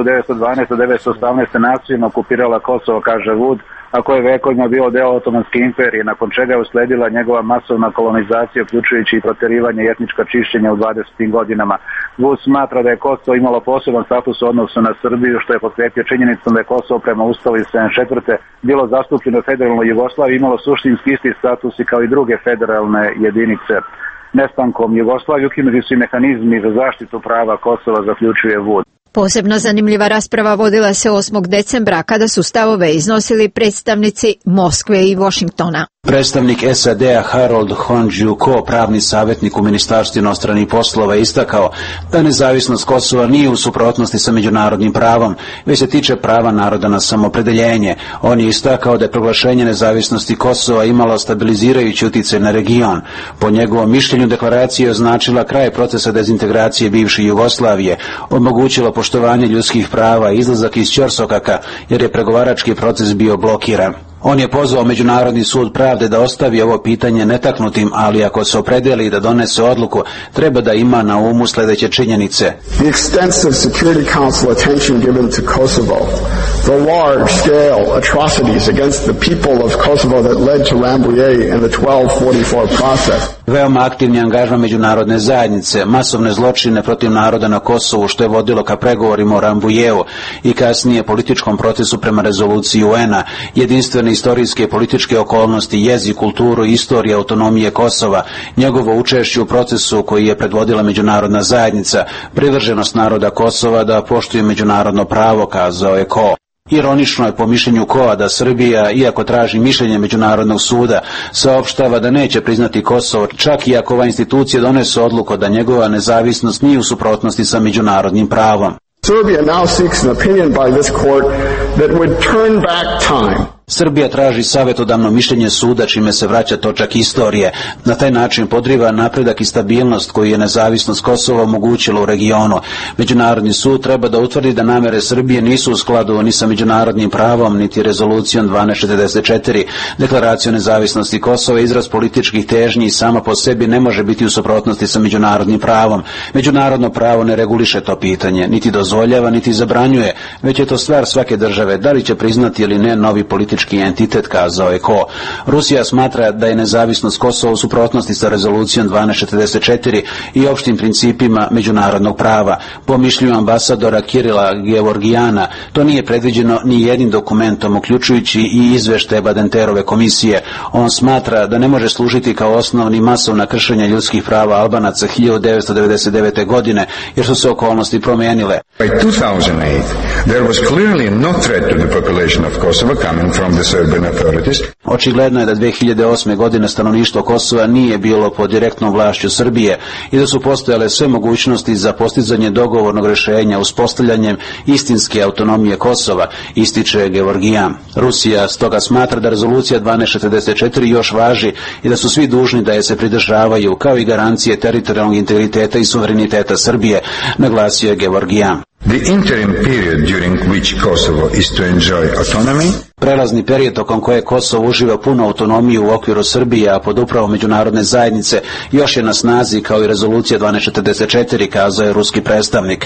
1912-1918 nasilno okupirala Kosovo, kaže Wood, a koje je vekovima bio deo Otomanske imperije, nakon čega je usledila njegova masovna kolonizacija, uključujući i proterivanje i etnička čišćenja u 20. godinama. Wood smatra da je Kosovo imalo poseban status u odnosu na Srbiju, što je potkrijepio činjenicom da je Kosovo prema Ustavu iz 1974. bilo zastupljeno u federalnoj Jugoslaviji, imalo suštinski isti status i kao i druge federalne jedinice. Nestankom Jugoslavije ukinuti su i mehanizmi za zaštitu prava Kosova, zaključuje Wood. Posebno zanimljiva rasprava vodila se 8. decembra kada su stavove iznosili predstavnici Moskve i Washingtona. Predstavnik SAD-a Harold Honđiuko, pravni savjetnik u Ministarstvu inostranih poslova, istakao da nezavisnost Kosova nije u suprotnosti sa međunarodnim pravom, već se tiče prava naroda na samopredeljenje. On je istakao da je proglašenje nezavisnosti Kosova imalo stabilizirajući utjecaj na region. Po njegovom mišljenju deklaracija je označila kraj procesa dezintegracije bivše Jugoslavije, omogućila poštovanje ljudskih prava i izlazak iz ćorsokaka, jer je pregovarački proces bio blokiran. On je pozvao Međunarodni sud pravde da ostavi ovo pitanje netaknutim, ali ako se opredeli da donese odluku, treba da ima na umu sljedeće činjenice. The extensive Security Council attention given to Kosovo, the large-scale atrocities against the people of Kosovo that led to Rambouillet and the 1244 process. Veoma aktivni angažman međunarodne zajednice, masovne zločine protiv naroda na Kosovu, što je vodilo ka pregovorima o Rambouilletu i kasnije političkom procesu prema rezoluciji UN-a, jedinstvene istorijske i političke okolnosti, jezik, kulturu i istorija autonomije Kosova, njegovo učešće u procesu koji je predvodila međunarodna zajednica, privrženost naroda Kosova da poštuje međunarodno pravo, kazao je Ko. Ironično je po mišljenju Koa da Srbija, iako traži mišljenje Međunarodnog suda, saopštava da neće priznati Kosovo, čak i ako ova institucija donese odluku da njegova nezavisnost nije u suprotnosti sa međunarodnim pravom. Serbia now seeks an opinion by this court that would turn back time. Srbija traži savjetodavno mišljenje suda, čime se vraća točak istorije. Na taj način podriva napredak i stabilnost koju je nezavisnost Kosova omogućila u regionu. Međunarodni sud treba da utvrdi da namere Srbije nisu u skladu ni sa međunarodnim pravom, niti rezolucijom 1244. Deklaracija o nezavisnosti Kosova je izraz političkih težnji i sama po sebi ne može biti u suprotnosti sa međunarodnim pravom. Međunarodno pravo ne reguliše to pitanje, niti dozvoljava, niti zabranjuje, već je to stvar svake države, da li će priznati ili ne novi politički entitet, kazao je Ko. Rusija smatra da je nezavisnost Kosova u suprotnosti sa rezolucijom 1244 i opštim principima međunarodnog prava. Po mišljenju ambasadora Kirila Gevorgijana, to nije predviđeno ni jednim dokumentom, uključujući i izveštaje Badenterove komisije. On smatra da ne može služiti kao osnovni masovna kršenja ljudskih prava Albanaca 1999. godine, jer su se okolnosti promijenile. By 2008, there was clearly no threat to the population of Kosovo coming from the Serbian authorities. Očigledno je da 2008. godine stanovništvo Kosova nije bilo pod direktnom vlašću Srbije i da su postojale sve mogućnosti za postizanje dogovornog rješenja uspostavljanjem istinske autonomije Kosova, ističe Gevorgijan. Rusija stoga smatra da rezolucija 1244 još važi i da su svi dužni da je se pridržavaju, kao i garancije teritorijalnog integriteta i suvereniteta Srbije, naglasio je Gevorgijan. The interim period during which Kosovo is to enjoy autonomy. Prelazni period tokom koje Kosovo uživa punu autonomiju u okviru Srbije, a pod upravom međunarodne zajednice, još je na snazi kao i rezolucija 1244, kazao je ruski predstavnik.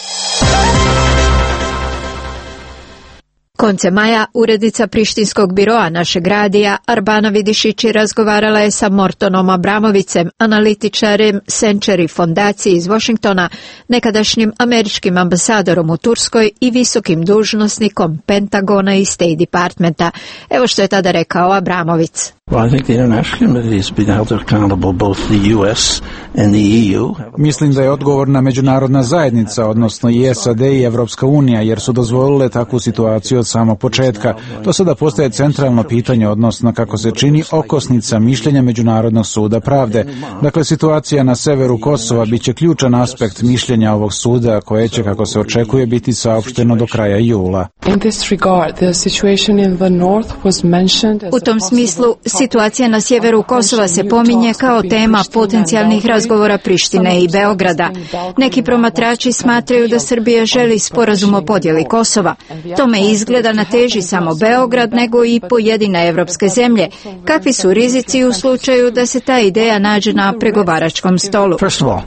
Koncem maja urednica prištinskog biroa našeg radija Arbana Vidišići razgovarala je sa Mortonom Abramovicem, analitičarem Century fondacije iz Washingtona, nekadašnjim američkim ambasadorom u Turskoj i visokim dužnosnikom Pentagona i State Departmenta. Evo što je tada rekao Abramovic. Mislim da je odgovorna međunarodna zajednica, odnosno i SAD i Evropska unija, jer su dozvolile takvu situaciju od samog početka. To sada postaje centralno pitanje, odnosno kako se čini okosnica mišljenja Međunarodnog suda pravde. Dakle, situacija na severu Kosova biće ključan aspekt mišljenja ovog suda, koje će, kako se očekuje, biti saopšteno do kraja jula. U tom smislu, situacija na sjeveru Kosova se pominje kao tema potencijalnih razgovora Prištine i Beograda. Neki promatrači smatraju da Srbija želi sporazum o podjeli Kosova. Tome izgleda na teži samo Beograd, nego i pojedine evropske zemlje. Kakvi su rizici u slučaju da se ta ideja nađe na pregovaračkom stolu?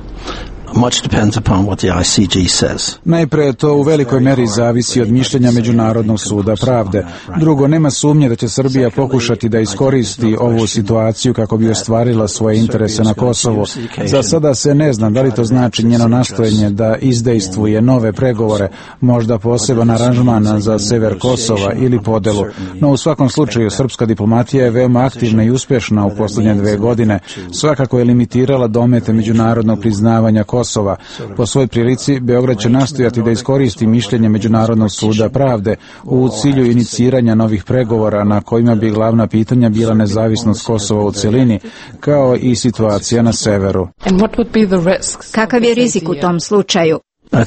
Najprije to u velikoj meri zavisi od mišljenja Međunarodnog suda pravde. Drugo, nema sumnje da će Srbija pokušati da iskoristi ovu situaciju kako bi ostvarila svoje interese na Kosovu. Za sada se ne zna da li to znači njeno nastojanje da izdejstvuje nove pregovore, možda poseban aranžman za sever Kosova ili podelu. No u svakom slučaju srpska diplomatija je veoma aktivna i uspješna u posljednje 2 godine. Svakako je limitirala domete međunarodnog priznavanja Kosova. Po svoj prilici, Beograd će nastojati da iskoristi mišljenje Međunarodnog suda pravde u cilju iniciranja novih pregovora na kojima bi glavna pitanja bila nezavisnost Kosova u cjelini, kao i situacija na severu. Kakav je rizik u tom slučaju?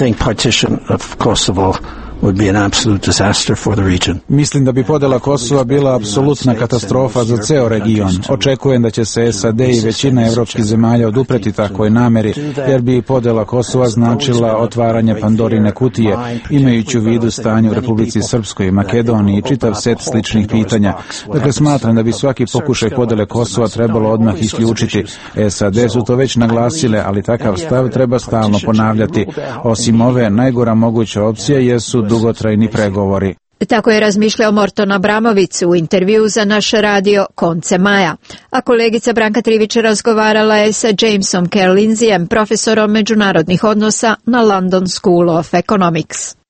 Mislim da bi podjela Kosova bila apsolutna katastrofa za ceo region. Očekujem da će se SAD i većina evropskih zemalja odupreti takvoj namjeri, jer bi podjela Kosova značila otvaranje Pandorine kutije, imajući u vidu stanje u Republici Srpskoj i Makedoniji i čitav set sličnih pitanja. Dakle, smatram da bi svaki pokušaj podjele Kosova trebalo odmah isključiti. SAD su to već naglasile, ali takav stav treba stalno ponavljati. Osim ove, najgora moguća opcija jesu dugotrajni pregovori. Tako je razmišljao Morton Abramovic u intervju za naš radio koncem maja. A kolegica Branka Trivić razgovarala je sa Jamesom Kerlinzijem, profesorom međunarodnih odnosa na London School of Economics.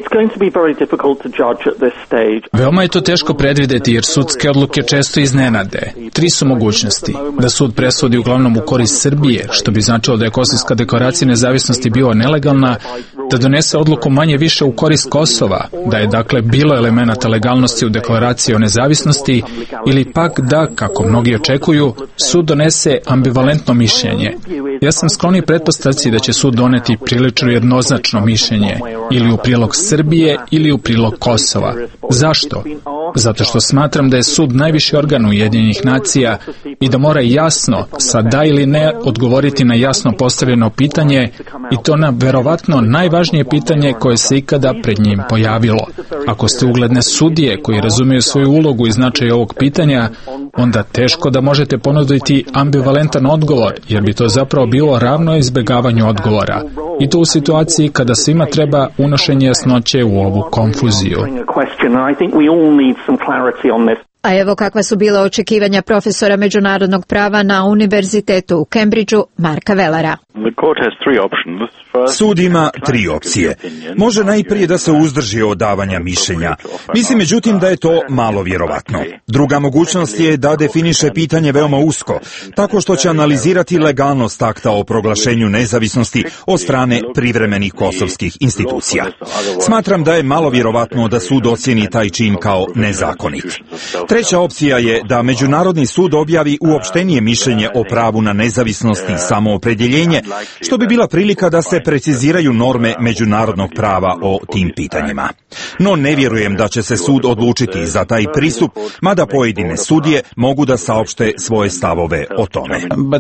Veoma je to teško predvidjeti jer sudske odluke često iznenade. 3 su mogućnosti. Da sud presudi uglavnom u korist Srbije, što bi značilo da je Kosovska deklaracija nezavisnosti bila nelegalna, da donese odluku manje više u korist Kosova, da je dakle bilo elemenata legalnosti u deklaraciji o nezavisnosti, ili pak da, kako mnogi očekuju, sud donese ambivalentno mišljenje. Ja sam skloni pretpostavci da će sud doneti prilično jednoznačno mišljenje, ili u prilog Srbije ili u prilog Kosova. Zašto? Zato što smatram da je sud najviši organ Ujedinjenih nacija i da mora jasno, sa da ili ne, odgovoriti na jasno postavljeno pitanje, i to na verovatno najvažnije pitanje koje se ikada pred njim pojavilo. Ako ste ugledne sudije koji razumiju svoju ulogu i značaj ovog pitanja, onda teško da možete ponuditi ambivalentan odgovor, jer bi to zapravo bilo ravno izbjegavanju odgovora. I to u situaciji kada svima treba unošenje jasnoće u ovu konfuziju. A evo kakva su bila očekivanja profesora međunarodnog prava na Univerzitetu u Cambridgeu, Marka Velera. Sud ima 3 opcije. Može najprije da se uzdrži od davanja mišljenja. Mislim međutim da je to malo vjerovatno. Druga mogućnost je da definiše pitanje veoma usko, tako što će analizirati legalnost akta o proglašenju nezavisnosti od strane privremenih kosovskih institucija. Smatram da je malo vjerovatno da sud ocjeni taj čin kao nezakonit. Treća opcija je da Međunarodni sud objavi uopštenije mišljenje o pravu na nezavisnost i samoopredjeljenje, što bi bila prilika da se preciziraju norme međunarodnog prava o tim pitanjima. No ne vjerujem da će se sud odlučiti za taj pristup, mada pojedine sudije mogu da saopšte svoje stavove o tome.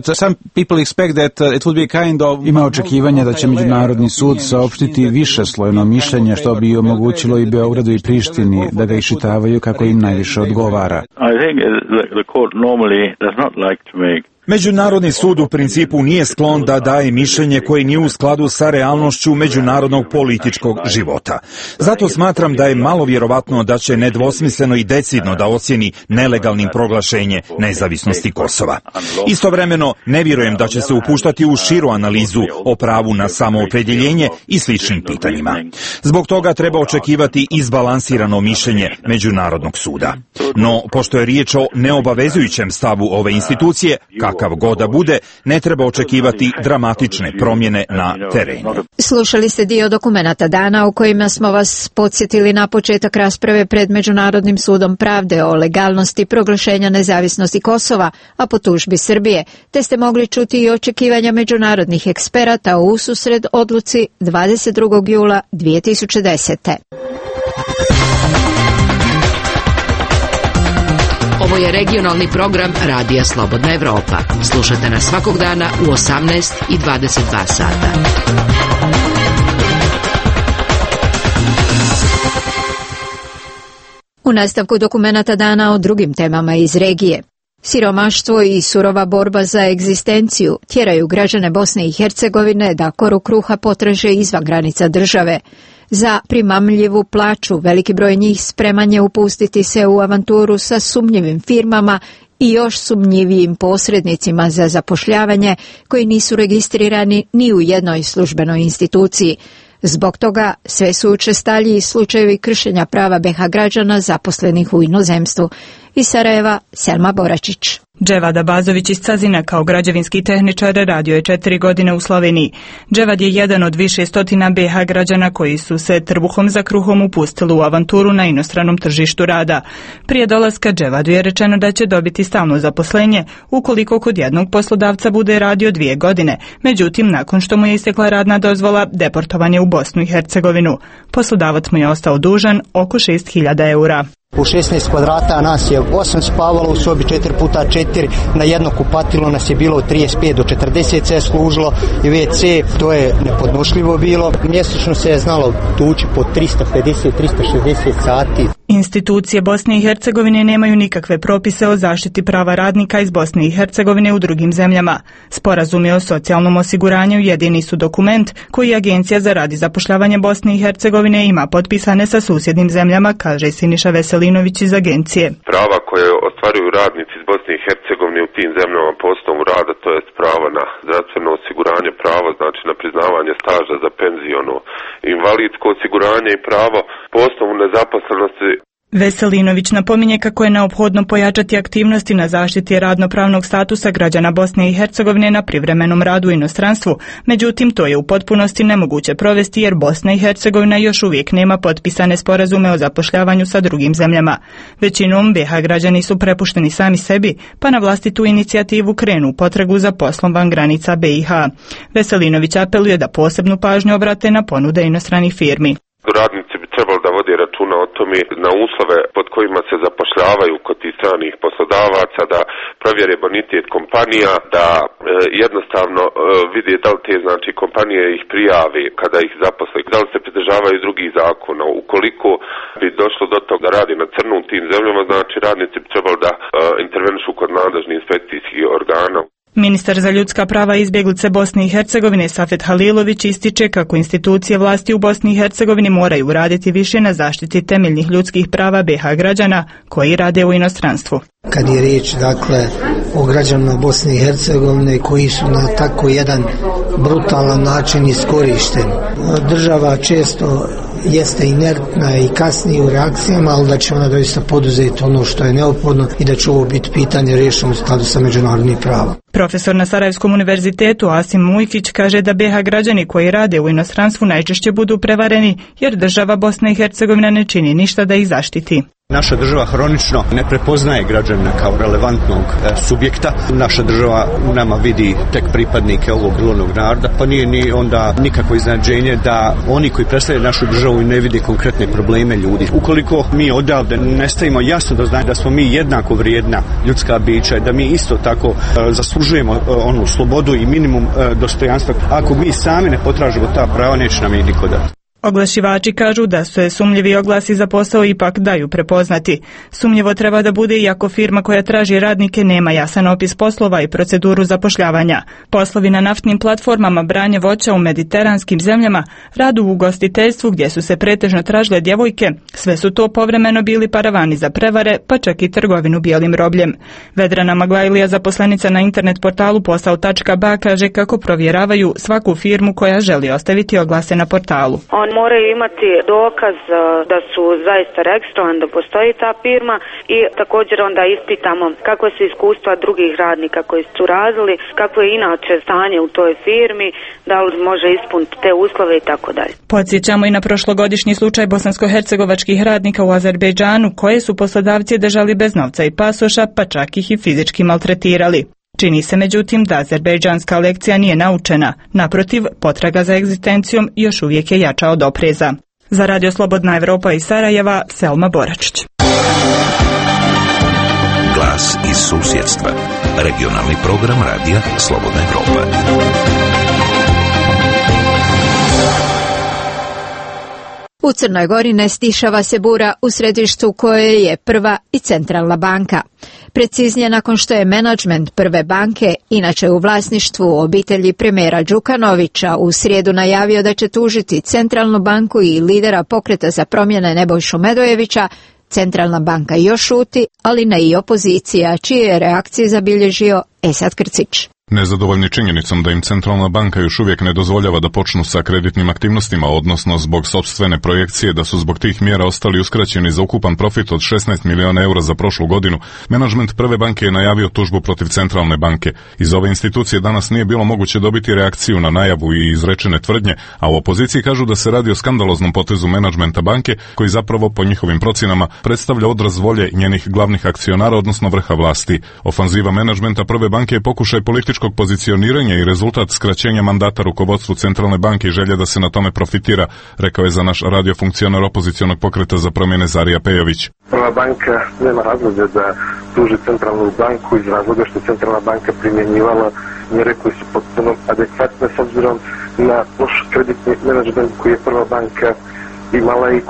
Ima očekivanja da će Međunarodni sud saopštiti višeslojno mišljenje, što bi omogućilo i Beogradu i Prištini da ga iščitavaju kako im najviše odgovara. Međunarodni sud u principu nije sklon da daje mišljenje koje nije u skladu sa realnošću međunarodnog političkog života. Zato smatram da je malo vjerovatno da će nedvosmisleno i decidno da ocjeni nelegalnim proglašenje nezavisnosti Kosova. Istovremeno, ne vjerujem da će se upuštati u širu analizu o pravu na samoopredjeljenje i sličnim pitanjima. Zbog toga treba očekivati izbalansirano mišljenje Međunarodnog suda. No, pošto je riječ o neobavezujućem stavu ove institucije, kakav god da bude, ne treba očekivati dramatične promjene na terenu. Slušali ste dio dokumenata dana u kojima smo vas podsjetili na početak rasprave pred Međunarodnim sudom pravde o legalnosti proglašenja nezavisnosti Kosova, a po tužbi Srbije, te ste mogli čuti i očekivanja međunarodnih eksperata u ususred odluci 22. jula 2010. Ovo je regionalni program Radija Slobodna Evropa. Slušajte nas svakog dana u 18 i 22 sata. U nastavku dokumenata dana o drugim temama iz regije. Siromaštvo i surova borba za egzistenciju tjeraju građane Bosne i Hercegovine da koru kruha potraže izvan granica države. Za primamljivu plaću veliki broj njih spreman je upustiti se u avanturu sa sumnjivim firmama i još sumnjivijim posrednicima za zapošljavanje koji nisu registrirani ni u jednoj službenoj instituciji. Zbog toga sve su učestaliji slučajevi kršenja prava BiH građana zaposlenih u inozemstvu. Iz Sarajeva, Selma Boračić. Dževad Abazović iz Cazina kao građevinski tehničar radio je 4 godine u Sloveniji. Dževad je jedan od više stotina BiH građana koji su se trbuhom za kruhom upustili u avanturu na inostranom tržištu rada. Prije dolaska Dževadu je rečeno da će dobiti stalno zaposlenje ukoliko kod jednog poslodavca bude radio 2 godine. Međutim, nakon što mu je istekla radna dozvola, deportovan je u Bosnu i Hercegovinu. Poslodavac mu je ostao dužan oko 6.000 eura. U 16 kvadrata nas je 8 spavalo u sobi 4x4, na jedno kupatilo nas je bilo od 35 do 40 se služilo i WC, to je nepodnošljivo bilo. Mjesečno se je znalo tući po 350-360 sati. Institucije Bosne i Hercegovine nemaju nikakve propise o zaštiti prava radnika iz Bosne i Hercegovine u drugim zemljama. Sporazumi o socijalnom osiguranju jedini su dokument koji Agencija za rad i zapošljavanje Bosne i Hercegovine ima potpisane sa susjednim zemljama, kaže Siniša Veselinović iz agencije. Prava koje ostvaruju radnici iz Bosne i Hercegovine u tim zemljama po osnovu rada, to jest pravo na zdravstveno osiguranje, pravo znači na priznavanje staža za penziono, invalidsko osiguranje i pravo po osnovu nezaposlenosti. Veselinović napominje kako je neophodno pojačati aktivnosti na zaštiti radnopravnog statusa građana Bosne i Hercegovine na privremenom radu u inostranstvu, međutim to je u potpunosti nemoguće provesti jer Bosna i Hercegovina još uvijek nema potpisane sporazume o zapošljavanju sa drugim zemljama. Većinom BiH građani su prepušteni sami sebi, pa na vlastitu inicijativu krenu u potragu za poslom van granica BiH. Veselinović apeluje da posebnu pažnju obrate na ponude inostranih firmi. Radnici bi trebali da vodi računa o tome na uslove pod kojima se zapošljavaju kod tih stranih poslodavaca, da provjere bonitet kompanija, da jednostavno vide da li te znači kompanije ih prijave kada ih zaposle, da li se pridržavaju drugih zakona. Ukoliko bi došlo do toga da radi na crnu u tim zemljama, znači radnici bi trebali da intervenišu kod nadležnih inspekcijskih organa. Ministar za ljudska prava i izbjeglice Bosne i Hercegovine Safet Halilović ističe kako institucije vlasti u Bosni i Hercegovini moraju raditi više na zaštiti temeljnih ljudskih prava BiH građana koji rade u inostranstvu. Kad je riječ dakle o građanima Bosne i Hercegovine koji su na tako jedan brutalan način iskorišteni. Država često jeste inertna i kasnije u reakcijama, ali da će ona doista poduzeti ono što je neophodno i da će ovo biti pitanje riješeno u skladu sa međunarodnim pravom. Profesor na Sarajevskom univerzitetu Asim Mujkić kaže da BiH građani koji rade u inostranstvu najčešće budu prevareni jer država Bosna i Hercegovina ne čini ništa da ih zaštiti. Naša država hronično ne prepoznaje građanina kao relevantnog subjekta. Naša država u nama vidi tek pripadnike ovog grlovnog naroda, pa nije ni onda nikakvo iznenađenje da oni koji predstavljaju našu državu ne vide konkretne probleme ljudi. Ukoliko mi odavde ne stavimo jasno da znaju da smo mi jednako vrijedna ljudska bića i da mi isto tako zaslužujemo onu slobodu i minimum dostojanstva, ako mi sami ne potražimo ta prava, neće nam ih niko dati. Oglašivači kažu da su sumnjivi oglasi za posao ipak daju prepoznati. Sumnjivo treba da bude iako firma koja traži radnike nema jasan opis poslova i proceduru zapošljavanja. Poslovi na naftnim platformama, branje voća u mediteranskim zemljama, rad u ugostiteljstvu gdje su se pretežno tražile djevojke, sve su to povremeno bili paravani za prevare, pa čak i trgovinu bijelim robljem. Vedrana Maglajlija, zaposlenica na internet portalu posao.ba, kaže kako provjeravaju svaku firmu koja želi ostaviti oglase na portalu. Moraju imati dokaz da su zaista registrovani, da postoji ta firma i također onda ispitamo kako su iskustva drugih radnika koji su radili, kako je inače stanje u toj firmi, da li može ispuniti te uslove i tako dalje. Podsjećamo i na prošlogodišnji slučaj bosansko-hercegovačkih radnika u Azerbejdžanu koje su poslodavci držali bez novca i pasoša, pa čak ih i fizički maltretirali. Čini se međutim da azerbejdžanska lekcija nije naučena. Naprotiv, potraga za egzistencijom još uvijek je jača od opreza. Za Radio Slobodna Evropa iz Sarajeva, Selma Boračić. Glas iz susjedstva. Regionalni program Radija Slobodna Evropa. U Crnoj Gori ne stišava se bura u središtu koje je Prva i Centralna banka. Preciznije, nakon što je menadžment Prve banke, inače u vlasništvu obitelji premijera Đukanovića, u srijedu najavio da će tužiti Centralnu banku i lidera Pokreta za promjene Nebojšu Medojevića, Centralna banka još šuti, ali ne i opozicija, čije je reakcije zabilježio Esad Krcić. Nezadovoljni činjenicom da im Centralna banka još uvijek ne dozvoljava da počnu sa kreditnim aktivnostima, odnosno zbog sopstvene projekcije da su zbog tih mjera ostali uskraćeni za ukupan profit od 16 miliona eura za prošlu godinu, menadžment Prve banke je najavio tužbu protiv Centralne banke. Iz ove institucije danas nije bilo moguće dobiti reakciju na najavu i izrečene tvrdnje, a u opoziciji kažu da se radi o skandaloznom potezu menadžmenta banke, koji zapravo, po njihovim procjenama, predstavlja odraz volje njenih glavnih akcionara, odnosno vrha vlasti. Ofanziva menadžmenta Prve banke je pokušaj političkog pozicioniranja i rezultat skraćenja mandata rukovodstvu Centralne banke i želje da se na tome profitira, rekao je za naš radio funkcionar opozicionog Pokreta za promjene Zarija Pejović. Prva banka nema razloga da tuži Centralnu banku iz razloga što Centralna banka primjenjivala mjere koje su potpuno adekvatne s obzirom na loš kreditni menadžment koji je Prva banka imala i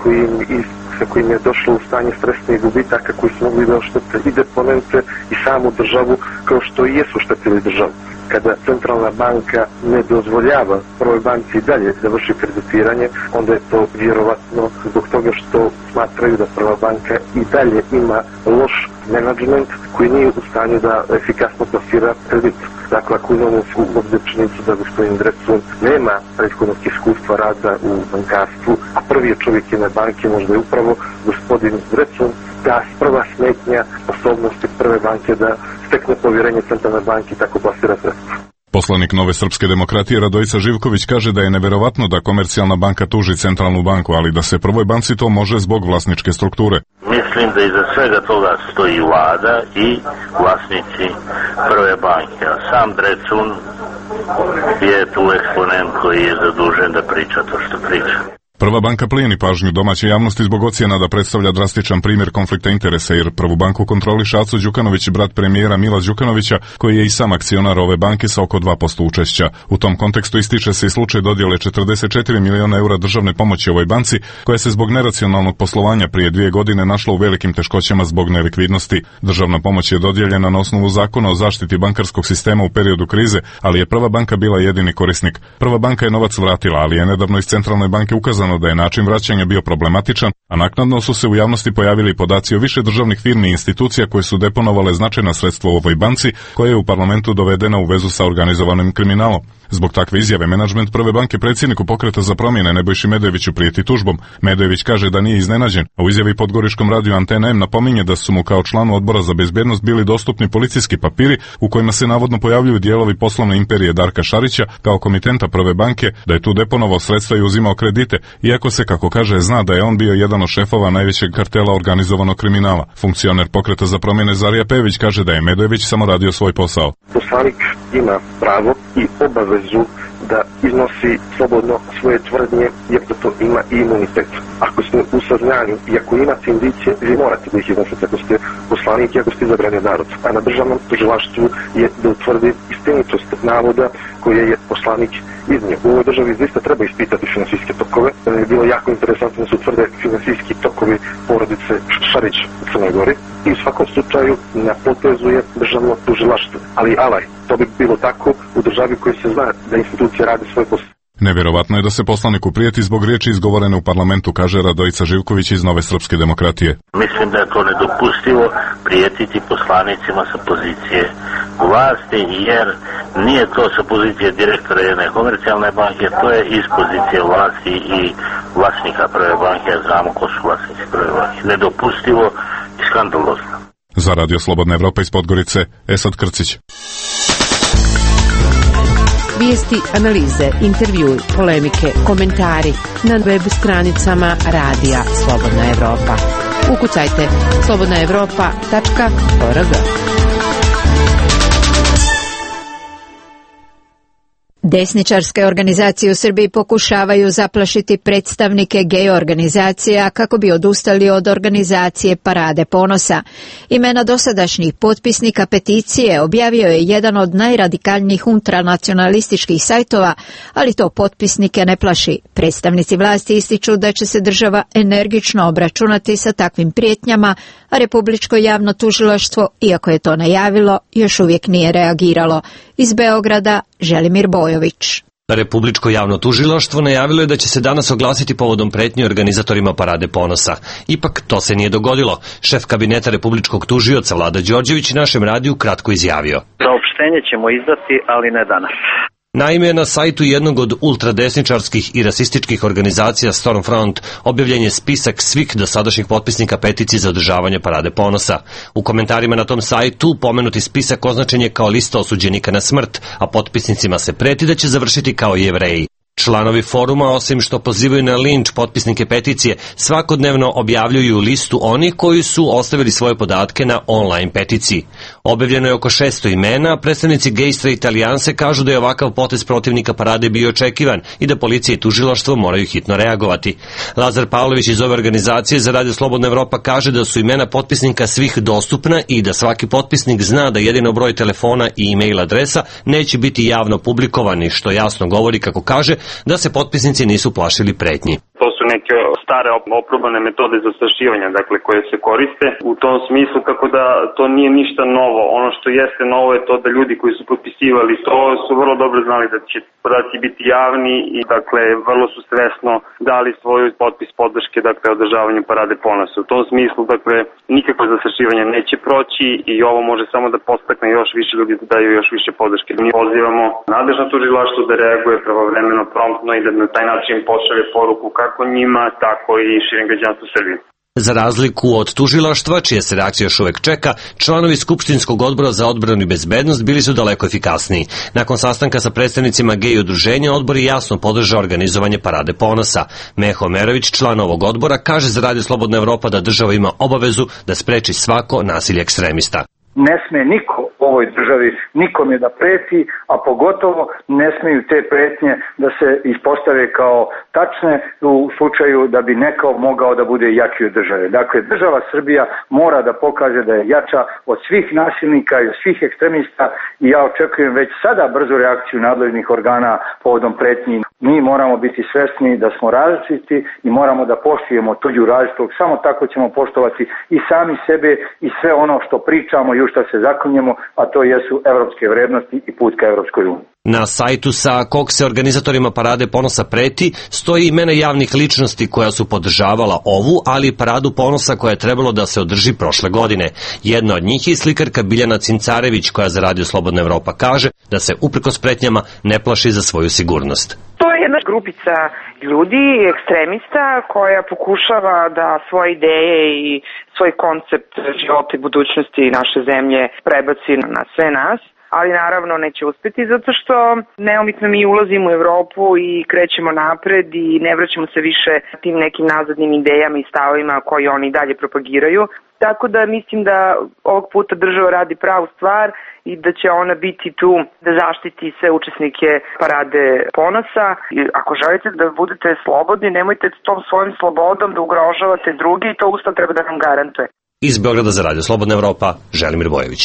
sa kojim je došlo u stanje stresnih gubitaka koji su mogli da oštete i deponente i samu državu, kao što i jesu štetili državu. Kada Centralna banka ne dozvoljava Prvoj banci i dalje da vrši kreditiranje, onda je to vjerovatno zbog toga što smatraju da Prva banka i dalje ima loš menadžment koji nije u stanju da efikasno plasira kredit. Dakle, ako imamo u obzir činjenicu da gospodin Drecun nema prethodnog iskustva rada u bankarstvu, a prvi je čovjek jedne banke, možda je upravo gospodin Drecun, da prva smetnja sposobnosti Prve banke da stekne povjerenje Centralne banke i tako plasira sredstva. Poslanik Nove srpske demokratije Radojica Živković kaže da je neverovatno da Komercijalna banka tuži Centralnu banku, ali da se Prvoj banci to može zbog vlasničke strukture. Mislim da iza svega toga stoji vlada i vlasnici Prve banke, a sam Drecun je tu eksponent koji je zadužen da priča to što priča. Prva banka plijeni pažnju domaće javnosti zbog ocjena da predstavlja drastičan primjer konflikta interesa, jer Prvu banku kontroliše Aco Đukanović, brat premijera Mila Đukanovića, koji je i sam akcionar ove banke sa oko 2% učešća. U tom kontekstu ističe se i slučaj dodjele 44 miliona eura državne pomoći ovoj banci, koja se zbog neracionalnog poslovanja prije 2 godine našla u velikim teškoćama zbog nelikvidnosti. Državna pomoć je dodijeljena na osnovu zakona o zaštiti bankarskog sistema u periodu krize, ali je Prva banka bila jedini korisnik. Prva banka je novac vratila, ali je nedavno iz Centralne banke ukazano da je način vraćanja bio problematičan, a naknadno su se u javnosti pojavili podaci o više državnih firmi i institucija koje su deponovale značajna sredstva u ovoj banci, koja je u parlamentu dovedena u vezu sa organizovanim kriminalom. Zbog takve izjave menadžment Prve banke predsjedniku Pokreta za promjene Nebojši Medojeviću prijeti tužbom. Medojević kaže da nije iznenađen, a u izjavi podgoričkom radiju Antena M napominje da su mu kao članu odbora za bezbjednost bili dostupni policijski papiri u kojima se navodno pojavljuju dijelovi poslovne imperije Darka Šarića kao komitenta Prve banke, da je tu deponovao sredstva i uzimao kredite iako se, kako kaže, zna da je on bio jedan od šefova najvećeg kartela organizovanog kriminala. Funkcioner Pokreta za promjene Zarija Pević kaže da je Medojević samo radio svoj posao. Poslanik ima pravo i obavezu da iznosi slobodno svoje tvrdnje, jer da to ima i imunitet. Ako ste u saznanju i ako imate indicije, vi morate da ih iznosite ako ste poslanik i ako ste izabrani od naroda. A na državnom tužilaštvu je da utvrdi istinitost navoda koje je poslanik iznio. U ovoj državi zaista treba ispitati finansijske tokove. Je bilo jako interesantno da se utvrde finansijski tokovi porodice Šarić u Crnoj Gori i u svakom slučaju na potezu je državno tužilaštvo. Ali to bi bilo tako u državi koji se zna da institucije rade svoj posao. Nevjerovatno je da se poslaniku prijeti zbog riječi izgovorene u parlamentu, kaže Radojica Živković iz Nove srpske demokratije. Mislim da je to nedopustivo prijetiti poslanicima sa pozicije vlasti, jer nije to sa pozicije direktora jedne komercijalne banke, to je iz pozicije vlasti i vlasnika prve banke, a znamo ko su vlasnici prve banke. Nedopustivo i skandalozno. Za Radio Slobodna Evropa iz Podgorice, Esad Krcić. Vijesti, analize, intervjui, polemike, komentari na web stranicama Radija Slobodna Evropa. Ukucajte slobodnaevropa.org. Desničarske organizacije u Srbiji pokušavaju zaplašiti predstavnike gej organizacija kako bi odustali od organizacije Parade ponosa. Imena dosadašnjih potpisnika peticije objavio je jedan od najradikalnijih ultranacionalističkih sajtova, ali to potpisnike ne plaši. Predstavnici vlasti ističu da će se država energično obračunati sa takvim prijetnjama, a Republičko javno tužilaštvo, iako je to najavilo, još uvijek nije reagiralo. Iz Beograda, Želimir Bojović. Republičko javno tužilaštvo najavilo je da će se danas oglasiti povodom pretnji organizatorima Parade ponosa. Ipak to se nije dogodilo. Šef kabineta republičkog tužioca Vlada Đorđević našem radiju kratko izjavio. Saopštenje ćemo izdati, ali ne danas. Naime, na sajtu jednog od ultradesničarskih i rasističkih organizacija Stormfront objavljen je spisak svih dosadašnjih potpisnika peticije za održavanje Parade ponosa. U komentarima na tom sajtu pomenuti spisak označen je kao lista osuđenika na smrt, a potpisnicima se preti da će završiti kao Jevreji. Članovi foruma, osim što pozivaju na linč potpisnike peticije, svakodnevno objavljuju listu onih koji su ostavili svoje podatke na online peticiji. Objavljeno je oko 600 imena, predstavnici Gay Straight Alijanse kažu da je ovakav potez protivnika parade bio očekivan i da policija i tužilaštvo moraju hitno reagovati. Lazar Pavlović iz ove organizacije za Radio Slobodna Evropa kaže da su imena potpisnika svih dostupna i da svaki potpisnik zna da jedino broj telefona i e-mail adresa neće biti javno publikovani, što jasno govori, kako kaže, da se potpisnici nisu plašili pretnji. To su neke stare oprobane metode zastrašivanja, dakle, koje se koriste u tom smislu, tako da to nije ništa novo. Ono što jeste novo je to da ljudi koji su potpisivali to su vrlo dobro znali da će podaci biti javni i, dakle, vrlo su svesno dali svoj potpis podrške, dakle, održavanju Parade ponosa. U tom smislu, dakle, nikakvo zastrašivanje neće proći i ovo može samo da podstakne još više ljudi da daju još više podrške. Mi pozivamo nadležno tužilaštvo da reaguje pravovremeno, promptno i da na taj način pošalje poruku kako njima, tako i širem građanstvu Srbije. Za razliku od tužilaštva, čija se reakcija još uvek čeka, članovi Skupštinskog odbora za odbranu i bezbednost bili su daleko efikasniji. Nakon sastanka sa predstavnicima gej udruženja, odbor je jasno podržao organizovanje Parade ponosa. Meho Merović, član ovog odbora, kaže za Radio Slobodna Evropa da država ima obavezu da spreči svako nasilje ekstremista. Ne sme niko u ovoj državi nikome da preti, a pogotovo ne smeju te pretnje da se ispostave kao tačne u slučaju da bi neko mogao da bude jači od države. Dakle, država Srbija mora da pokaže da je jača od svih nasilnika i od svih ekstremista i ja očekujem već sada brzu reakciju nadležnih organa povodom pretnji. Mi moramo biti svesni da smo različiti i moramo da poštujemo tuđu različitog. Samo tako ćemo poštovati i sami sebe i sve ono što pričamo i u što se zaklinjemo, a to jesu evropske vrednosti i put ka Evropskoj uniji. Na sajtu sa kog se organizatorima Parade ponosa preti stoji imena javnih ličnosti koja su podržavala ovu, ali i Paradu ponosa koja je trebalo da se održi prošle godine. Jedna od njih je slikarka Biljana Cincarević koja za Radio Slobodna Evropa kaže da se uprkos pretnjama ne plaši za svoju sigurnost. To je jedna grupica ljudi, ekstremista, koja pokušava da svoje ideje i svoj koncept života i budućnosti naše zemlje prebaci na sve nas. ali naravno neće uspeti zato što neumitno mi ulazimo u Evropu i krećemo napred i ne vraćamo se više tim nekim nazadnim idejama i stavovima koji oni dalje propagiraju. Tako da mislim da ovog puta država radi pravu stvar i da će ona biti tu da zaštiti sve učesnike Parade ponosa. I ako želite da budete slobodni, nemojte tom svojim slobodom da ugrožavate drugi i to Ustav treba da nam garantuje. Iz Beograda za Radio Slobodna Evropa, Želimir Bojović.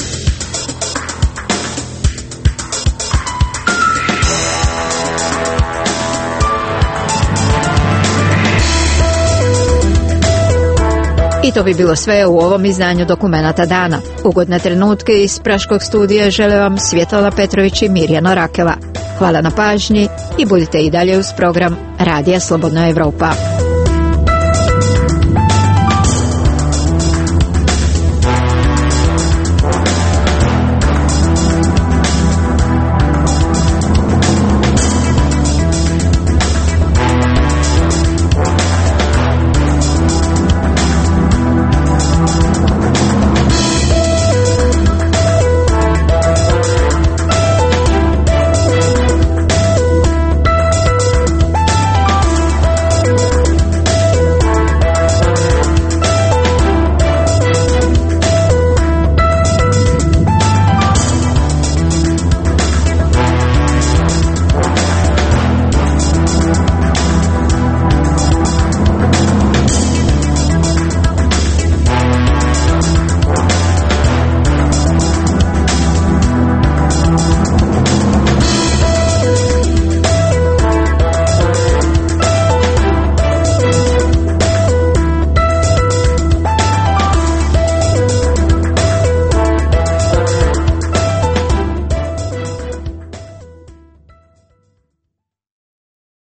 I to bi bilo sve u ovom izdanju Dokumenata dana. Ugodne trenutke iz Praškog studija žele vam Svjetlana Petrović i Mirjana Rakela. Hvala na pažnji i budite i dalje uz program Radija Slobodna Evropa.